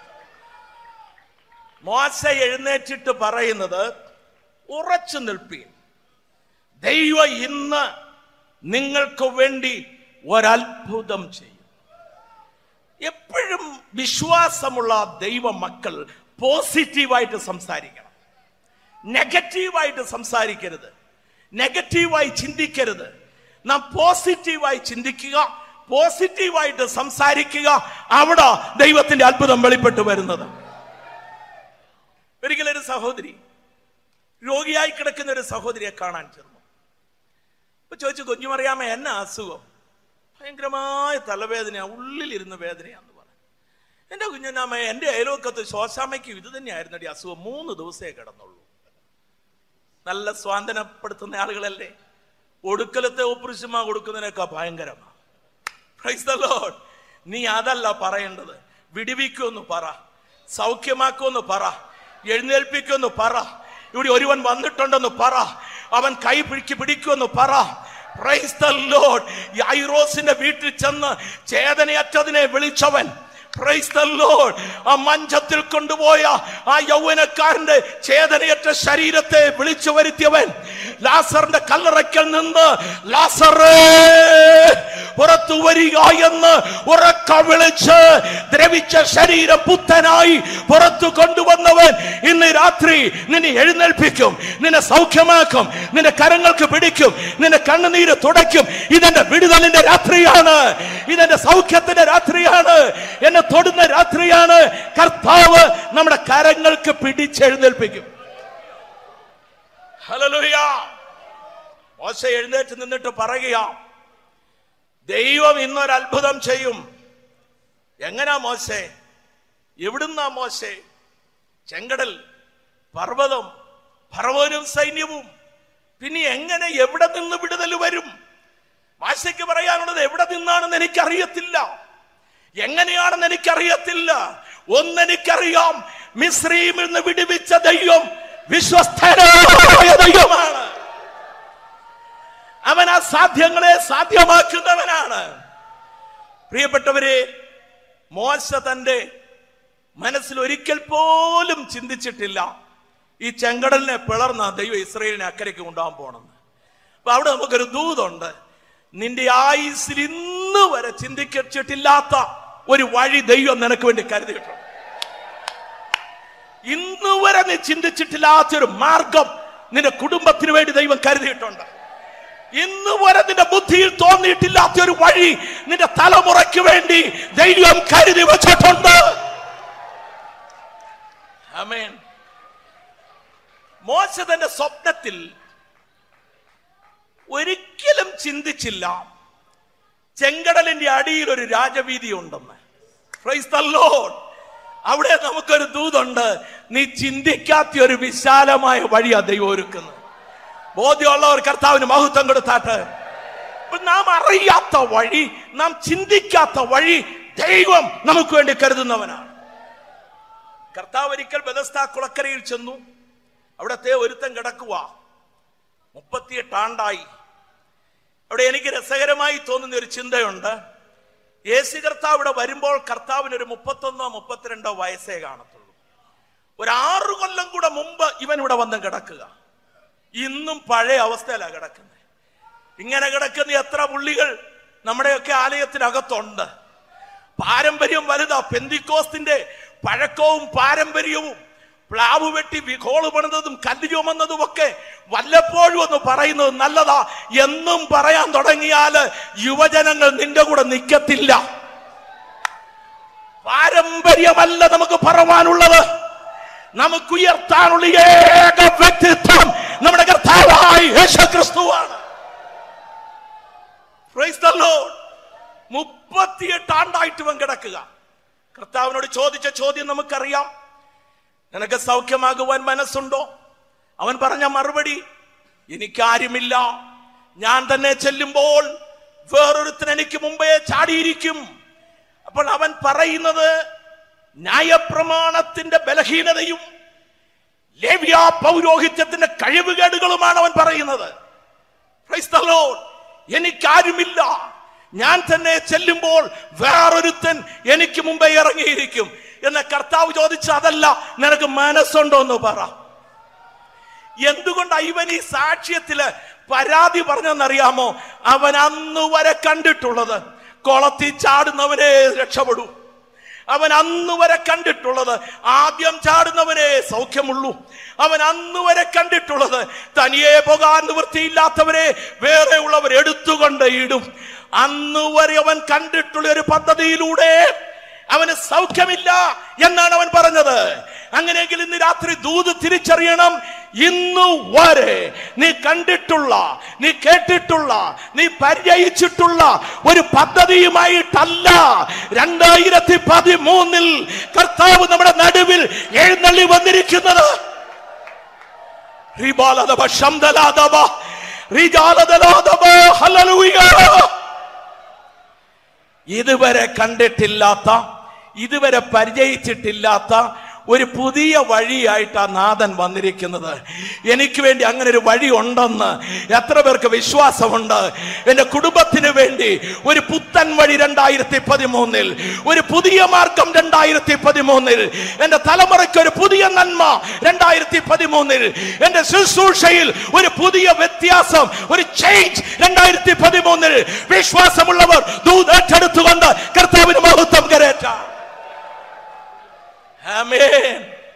മോശ എഴുന്നേറ്റിട്ട് പറയുന്നത്, ഉറച്ചു നിൽപ്പീൻ, ദൈവം ഇന്ന് നിങ്ങൾക്ക് വേണ്ടി ഒരത്ഭുതം ചെയ്യും. എപ്പോഴും വിശ്വാസമുള്ള ദൈവ മക്കൾ പോസിറ്റീവായിട്ട് സംസാരിക്കണം. നെഗറ്റീവായിട്ട് സംസാരിക്കരുത്, നെഗറ്റീവായി ചിന്തിക്കരുത്. നാം പോസിറ്റീവായി ചിന്തിക്കുക, പോസിറ്റീവായിട്ട് സംസാരിക്കുക. അവിടെ ദൈവത്തിന്റെ അത്ഭുതം വെളിപ്പെട്ടു വരുന്നത്. ഒരിക്കലൊരു സഹോദരി, രോഗിയായി കിടക്കുന്ന ഒരു സഹോദരിയെ കാണാൻ ചെന്നു. അപ്പൊ ചോദിച്ചു, കുഞ്ഞുമറിയാമ എന്നാ അസുഖം? ഭയങ്കരമായ തലവേദനയാ, ഉള്ളിലിരുന്ന് വേദനയാന്ന് പറഞ്ഞു. എന്റെ കുഞ്ഞനാമ, എന്റെ അയൽവക്കത്ത് ശോശാമയ്ക്കും ഇത് തന്നെയായിരുന്നടി അസുഖം, 3 ദിവസമേ കിടന്നുള്ളൂ. നല്ല സ്വാന്തനപ്പെടുത്തുന്ന ആളുകളല്ലേ. ഒടുക്കലത്തെ ഓപ്പറേഷന്മാ കൊടുക്കുന്നതിനൊക്കെ ഭയങ്കരമാ. Praise the lord. നീ അതല്ല പറയേണ്ടത്. വിടുവിക്കുമെന്ന് പറ, സൗഖ്യമാക്കുമെന്ന് പറ, എഴുന്നേൽപ്പിക്കുമെന്ന് പറ. ഇവിടെ ഒരുവൻ വന്നിട്ടുണ്ടെന്ന് പറ, അവൻ കൈ പിടിക്കുമെന്ന് പറ. Price the Lord. യായിറോസിന്റെ വീട്ടിൽ ചെന്ന് ചേതനയറ്റതിനെ വിളിച്ചവൻ, പ്രൈസ് ദി ലോർഡ്, ആ മഞ്ചത്തിൽ കൊണ്ടുപോയ ആ യൗവനക്കാരന്റെ ചേതനയറ്റ ശരീരത്തെ വിളിച്ചു വരുത്തിയവൻ, ലാസറിന്റെ കല്ലറയ്ക്കൽ നിന്ന് ലാസറേ പുറത്തു വരിക എന്ന് ഉറക്ക വിളിച്ച് ദ്രവിച്ച ശരീരം പുത്തനായി പുറത്തു കൊണ്ടുവന്നവൻ ഇന്ന് രാത്രി നിന്നെ എഴുന്നേൽപ്പിക്കും, നിന്നെ സൗഖ്യമാക്കും, നിന്റെ കരങ്ങൾക്ക് പിടിക്കും, നിന്റെ കണ്ണുനീര് തുടയ്ക്കും. ഇതെന്റെ വിടുതലിന്റെ രാത്രിയാണ്, ഇതെന്റെ സൗഖ്യത്തിന്റെ രാത്രിയാണ്, എന്നെ തൊടുന്ന രാത്രിയാണ്. കർത്താവ് നമ്മുടെ കരങ്ങൾക്ക് പിടിച്ചെഴുന്നേൽപ്പിക്കും. ഹല്ലേലൂയ. മോശെ എഴുന്നേറ്റ് നിന്നിട്ട് പറയുക, ദൈവം ഇന്നൊരു അത്ഭുതം ചെയ്യും. എങ്ങനാ മോശെ? എവിടുന്നാ മോശെ? ചെങ്കടൽ, പർവ്വതം, ഫറവോനും സൈന്യവും. പിന്നെ എങ്ങനെ, എവിടെ നിന്ന് വിടുതൽ വരും? മോശയ്ക്ക് പറയാനുള്ളത് എവിടെ നിന്നാണെന്ന് എനിക്കറിയത്തില്ല, എങ്ങനെയാണെന്ന് എനിക്കറിയത്തില്ല. ഒന്നെനിക്കറിയാം, മിസ്രയീമിൽ നിന്ന് വിടുവിച്ച ദൈവം വിശ്വസ്തനായ ദൈവമാണ്. അവൻ അസാധ്യങ്ങളെ സാധ്യമാക്കുന്നവനാണ്. പ്രിയപ്പെട്ടവരെ, മോശ തന്റെ മനസ്സിൽ ഒരിക്കൽ പോലും ചിന്തിച്ചിട്ടില്ല ഈ ചെങ്കടലിനെ പിളർന്ന ദൈവം ഇസ്രായേലിനെ അക്കരയ്ക്ക് കൊണ്ടുപോകാൻ പോണെന്ന്. അപ്പൊ അവിടെ നമുക്കൊരു ദൂതുണ്ട്. നിന്റെ ആയുസ്സിൽ ഇന്ന് വരെ ചിന്തിച്ചിട്ടില്ലാത്ത ഒരു വഴി ദൈവം നിനക്ക് വേണ്ടി കരുതിയിട്ടുണ്ട്. ഇന്ന് വരെ നീ ചിന്തിച്ചിട്ടില്ലാത്തൊരു മാർഗം നിന്റെ കുടുംബത്തിന് വേണ്ടി ദൈവം കരുതിയിട്ടുണ്ട്. ഇന്ന് വരെ നിന്റെ ബുദ്ധിയിൽ തോന്നിയിട്ടില്ലാത്ത ഒരു വഴി നിന്റെ തലമുറയ്ക്ക് വേണ്ടി ദൈവം കരുതി വച്ചിട്ടുണ്ട്. ആമേൻ. മോശ തന്റെ സ്വപ്നത്തിൽ ഒരിക്കലും ചിന്തിച്ചില്ല ചെങ്കടലിന്റെ അടിയിൽ ഒരു രാജവീതി ഉണ്ടെന്ന്. Praise the lord. അവിടെ നമുക്കൊരു ദൂതുണ്ട്. നീ ചിന്തിക്കാത്ത ഒരു വിശാലമായ വഴിയാ ദൈവം ഒരുക്കുന്നത്. ബോധ്യമുള്ളവർ കർത്താവിന് മഹത്വം കൊടുത്താട്ട്. നാം അറിയാത്ത വഴി, നാം ചിന്തിക്കാത്ത വഴി ദൈവം നമുക്ക് വേണ്ടി കരുതുന്നവനാണ്. കർത്താവ് ഒരിക്കൽ ബെഥസ്ദാ കുളക്കരയിൽ ചെന്നു. അവിടത്തെ ഒരുത്തൻ കിടക്കുക, 38 ആണ്ടായി. അവിടെ എനിക്ക് രസകരമായി തോന്നുന്ന ഒരു ചിന്തയുണ്ട്. യേശു കർത്താവ് ഇവിടെ വരുമ്പോൾ കർത്താവിന് ഒരു 31-32 വയസ്സേ കാണത്തുള്ളൂ. ഒരു 6 കൊല്ലം കൂടെ മുമ്പ് ഇവൻ ഇവിടെ വന്ന് കിടക്കുക. ഇന്നും പഴയ അവസ്ഥയിലാണ് കിടക്കുന്നത്. ഇങ്ങനെ കിടക്കുന്ന എത്ര പുള്ളികൾ നമ്മുടെയൊക്കെ ആലയത്തിനകത്തുണ്ട്. പാരമ്പര്യം വലുതാ. പെന്തിക്കോസ്തിന്റെ പഴക്കവും പാരമ്പര്യവും, പ്ലാവ് വെട്ടി വിഘോള് പണിതതും കല്ല് ചുമന്നതും ഒക്കെ വല്ലപ്പോഴും ഒന്ന് പറയുന്നത് നല്ലതാ. എന്നും പറയാൻ തുടങ്ങിയാല് യുവജനങ്ങൾ നിന്റെ കൂടെ നിൽക്കത്തില്ല. പാരമ്പര്യമല്ല നമുക്ക് പറവാനുള്ളത്. നമുക്ക് ഉയർത്താനുള്ള ഏക വ്യക്തിത്വം നമ്മുടെ കർത്താവായ യേശുക്രിസ്തുവാണ്. Praise the lord. 38 ആണ്ടായിട്ട് ഇവൻ കിടക്കുക. കർത്താവിനോട് ചോദിച്ച ചോദ്യം നമുക്കറിയാം. നിനക്ക് സൗഖ്യമാകുവാൻ മനസ്സുണ്ടോ? അവൻ പറഞ്ഞ മറുപടി, എനിക്കാരുമില്ല. ഞാൻ തന്നെ ചെല്ലുമ്പോൾ വേറൊരുത്തൻ എനിക്ക് മുമ്പേ ചാടിയിരിക്കും. അപ്പോൾ അവൻ പറയുന്നത് ന്യായപ്രമാണത്തിന്റെ ബലഹീനതയും ലേവ്യ പൗരോഹിത്യത്തിന്റെ കഴിവുകേടുകളുമാണ് അവൻ പറയുന്നത്. Price the Lord. എനിക്കാരുമില്ല, ഞാൻ തന്നെ ചെല്ലുമ്പോൾ വേറൊരുത്തൻ എനിക്ക് മുമ്പേ ഇറങ്ങിയിരിക്കും എന്ന കർത്താവ് ചോദിച്ച അതല്ല, നിനക്ക് മനസ്സുണ്ടോ എന്ന് പറ. എന്തുകൊണ്ട് ഇവൻ ഈ സാക്ഷ്യത്തില് പരാതി പറഞ്ഞെന്നറിയാമോ? അവൻ അന്ന് വരെ കണ്ടിട്ടുള്ളത് കുളത്തിൽ ചാടുന്നവനെ രക്ഷപ്പെടൂ. അവൻ അന്ന് വരെ കണ്ടിട്ടുള്ളത് ആദ്യം ചാടുന്നവനെ സൗഖ്യമുള്ളൂ. അവൻ അന്ന് വരെ കണ്ടിട്ടുള്ളത് തനിയെ പോകാൻ നിവൃത്തിയില്ലാത്തവരെ വേറെ ഉള്ളവർ എടുത്തുകൊണ്ട് ഇടും. അന്ന് വരെ അവൻ കണ്ടിട്ടുള്ള ഒരു പദ്ധതിയിലൂടെ അവന് സൗഖ്യമില്ല എന്നാണ് അവൻ പറഞ്ഞത്. അങ്ങനെയെങ്കിൽ ഇന്ന് രാത്രി ദൂത് തിരിച്ചറിയണം. ഇന്നു വരെ നീ കണ്ടിട്ടുള്ള, നീ കേട്ടിട്ടുള്ള, നീ പരിചയിച്ചിട്ടുള്ള ഒരു പദ്ധതിയുമായിട്ടല്ല 2013 കർത്താവ് നമ്മുടെ നടുവിൽ എഴുന്നള്ളി വന്നിരിക്കുന്നത്. ഇതുവരെ കണ്ടിട്ടില്ലാത്ത, ഇതുവരെ പരിചയിച്ചിട്ടില്ലാത്ത ഒരു പുതിയ വഴിയായിട്ടാണ് നാഥൻ വന്നിരിക്കുന്നത്. എനിക്ക് വേണ്ടി അങ്ങനെ ഒരു വഴി ഉണ്ടെന്ന് എത്ര പേർക്ക് വിശ്വാസമുണ്ട്? എന്റെ കുടുംബത്തിന് വേണ്ടി ഒരു പുത്തൻ വഴി 2013, ഒരു പുതിയ മാർഗം 2013, എന്റെ തലമുറയ്ക്ക് ഒരു പുതിയ നന്മ 2013, എന്റെ ശുശ്രൂഷയിൽ ഒരു പുതിയ വ്യത്യാസം, ഒരു ചേഞ്ച് 2013. വിശ്വാസമുള്ളവർ ദൂത് ഏറ്റെടുത്തുകൊണ്ട് കർത്താവിന് മഹത്വം കരേറ്റാം. ആമേൻ.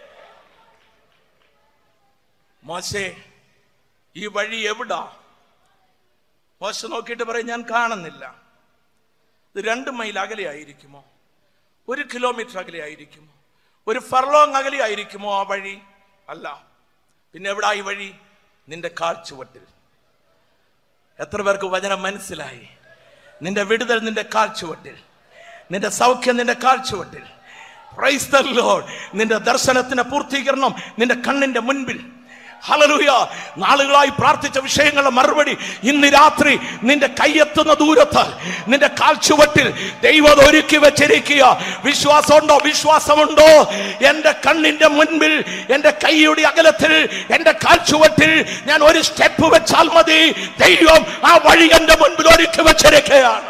മോശേ, ഈ വഴി എവിടാ? മോശ നോക്കിയിട്ട് പറയും, ഞാൻ കാണുന്നില്ല. ഇത് 2 മൈൽ അകലെ ആയിരിക്കുമോ? 1 കിലോമീറ്റർ അകലെ ആയിരിക്കുമോ? 1 ഫർലോങ് അകലെ ആയിരിക്കുമോ ആ വഴി? അല്ല. പിന്നെ എവിടാ ഈ വഴി? നിന്റെ കാൽച്ചുവട്ടിൽ. എത്ര പേർക്ക് വചനം മനസ്സിലായി? നിന്റെ വിടുതൽ നിന്റെ കാൽച്ചുവട്ടിൽ, നിന്റെ സൗഖ്യം നിന്റെ കാൽച്ചുവട്ടിൽ. Price the Lord. നിന്റെ ദർശനത്തിന്റെ പൂർത്തീകരണം നിന്റെ കണ്ണിന്റെ മുൻപിൽ. ഹല്ലേലൂയ. നാളുകളായി പ്രാർത്ഥിച്ച വിഷയങ്ങളുടെ മറുപടി ഇന്ന് രാത്രി നിന്റെ കൈയെത്തുന്ന ദൂരത്ത്, നിന്റെ കാൽച്ചുവട്ടിൽ ദൈവം ഒരുക്കി വെച്ചിരിക്കുക. വിശ്വാസമുണ്ടോ? വിശ്വാസമുണ്ടോ? എന്റെ കണ്ണിന്റെ മുൻപിൽ, എന്റെ കൈയുടെ അകലത്തിൽ, എന്റെ കാൽച്ചുവട്ടിൽ ഞാൻ ഒരു സ്റ്റെപ്പ് വെച്ചാൽ മതി, ദൈവം ആ വഴി എന്റെ മുൻപിൽ ഒരുക്കി വെച്ചിരിക്കുകയാണ്.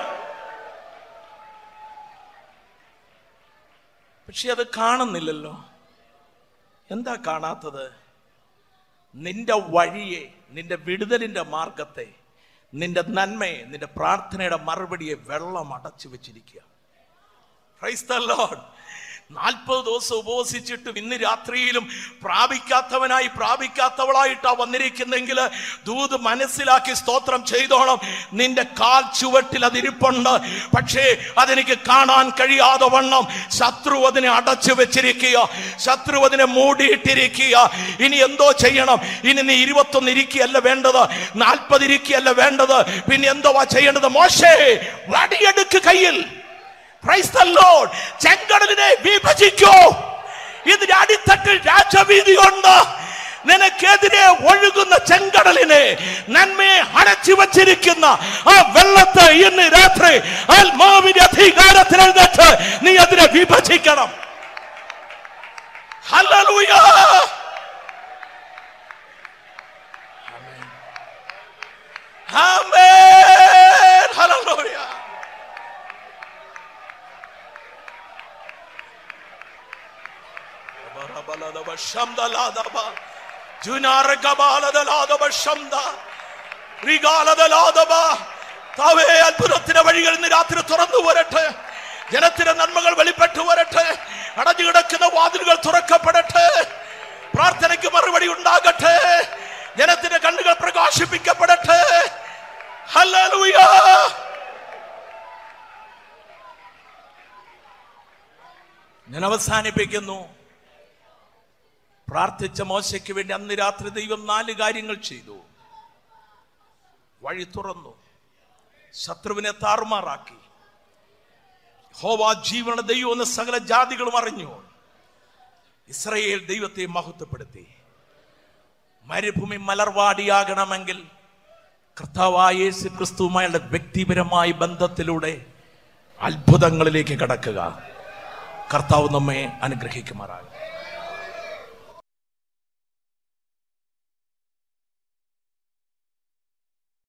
പക്ഷെ അത് കാണുന്നില്ലല്ലോ. എന്താ കാണാത്തത്? നിന്റെ വഴിയെ, നിന്റെ വിടുതലിന്റെ മാർഗത്തെ, നിന്റെ നന്മയെ, നിന്റെ പ്രാർത്ഥനയുടെ മറുപടിയെ വെള്ളം അടച്ചു വെച്ചിരിക്കുക. Price the Lord. 40 ദിവസം ഉപവസിച്ചിട്ടും ഇന്ന് രാത്രിയിലും പ്രാപിക്കാത്തവളായിട്ടാ വന്നിരിക്കുന്നെങ്കിൽ ദൂത് മനസ്സിലാക്കി സ്തോത്രം ചെയ്തോണം. നിന്റെ കാൽ ചുവട്ടിൽ അതിരിപ്പുണ്ട്. പക്ഷേ അതെനിക്ക് കാണാൻ കഴിയാതെ വണ്ണം ശത്രു അതിനെ അടച്ചു വെച്ചിരിക്കുക, ശത്രു അതിനെ മൂടിയിട്ടിരിക്കുക. ഇനി എന്തോ ചെയ്യണം? ഇനി നീ 21 ഇരിക്കുകയല്ല വേണ്ടത്, 40 ഇരിക്കുകയല്ല വേണ്ടത്. പിന്നെ എന്തോ ചെയ്യേണ്ടത്? മോശേ, വടിയെടുക്ക് കയ്യിൽ. Praise the lord. ചെങ്കടലിനെ വിഭജിക്കൂ. ഇതിന്റെ അടിത്തട്ടിൽ രാജവീതിയുണ്ട്. നിനക്കെതിരെ ഒഴുകുന്ന ചെങ്കടലിനെ, നന്മയെ അടച്ചു വച്ചിരിക്കുന്ന ആ വെള്ളത്തെ ഇന്ന് രാത്രി ആത്മാവിന്റെ അധികാരത്തിൽ എഴുന്നേറ്റ് നീ അതിനെ വിഭജിക്കണം. ഹല്ലേലൂയ. ആമേൻ. ഹല്ലേലൂയ. അത്ഭുതത്തിന്റെ വഴികൾ ഇന്ന് രാത്രി തുറന്നു വരട്ടെ. ജനത്തിന്റെ നന്മകൾ വെളിപ്പെട്ടു വരട്ടെ. അടഞ്ഞു കിടക്കുന്ന വാതിലുകൾ തുറക്കപ്പെടട്ടെ. പ്രാർത്ഥനയ്ക്ക് മറുപടി ഉണ്ടാകട്ടെ. ജനത്തിന്റെ കണ്ണുകൾ പ്രകാശിപ്പിക്കപ്പെടട്ടെ. ഹല്ലേലൂയ. ഞാൻ അവസാനിപ്പിക്കുന്നു. പ്രാർത്ഥിച്ച മോശയ്ക്ക് വേണ്ടി അന്ന് രാത്രി ദൈവം 4 കാര്യങ്ങൾ ചെയ്തു. വഴി തുറന്നു, ശത്രുവിനെ താറുമാറാക്കി. യഹോവ ജീവനുള്ള ദൈവം എന്ന് സകല ജാതികളും അറിഞ്ഞു. ഇസ്രായേൽ ദൈവത്തെ മഹത്വപ്പെടുത്തി. മരുഭൂമി മലർവാടിയാകണമെങ്കിൽ കർത്താവായ യേശു ക്രിസ്തുവുമായുള്ള വ്യക്തിപരമായ ബന്ധത്തിലൂടെ അത്ഭുതങ്ങളിലേക്ക് കടക്കുക. കർത്താവ് നമ്മെ അനുഗ്രഹിക്കുമാറാകും.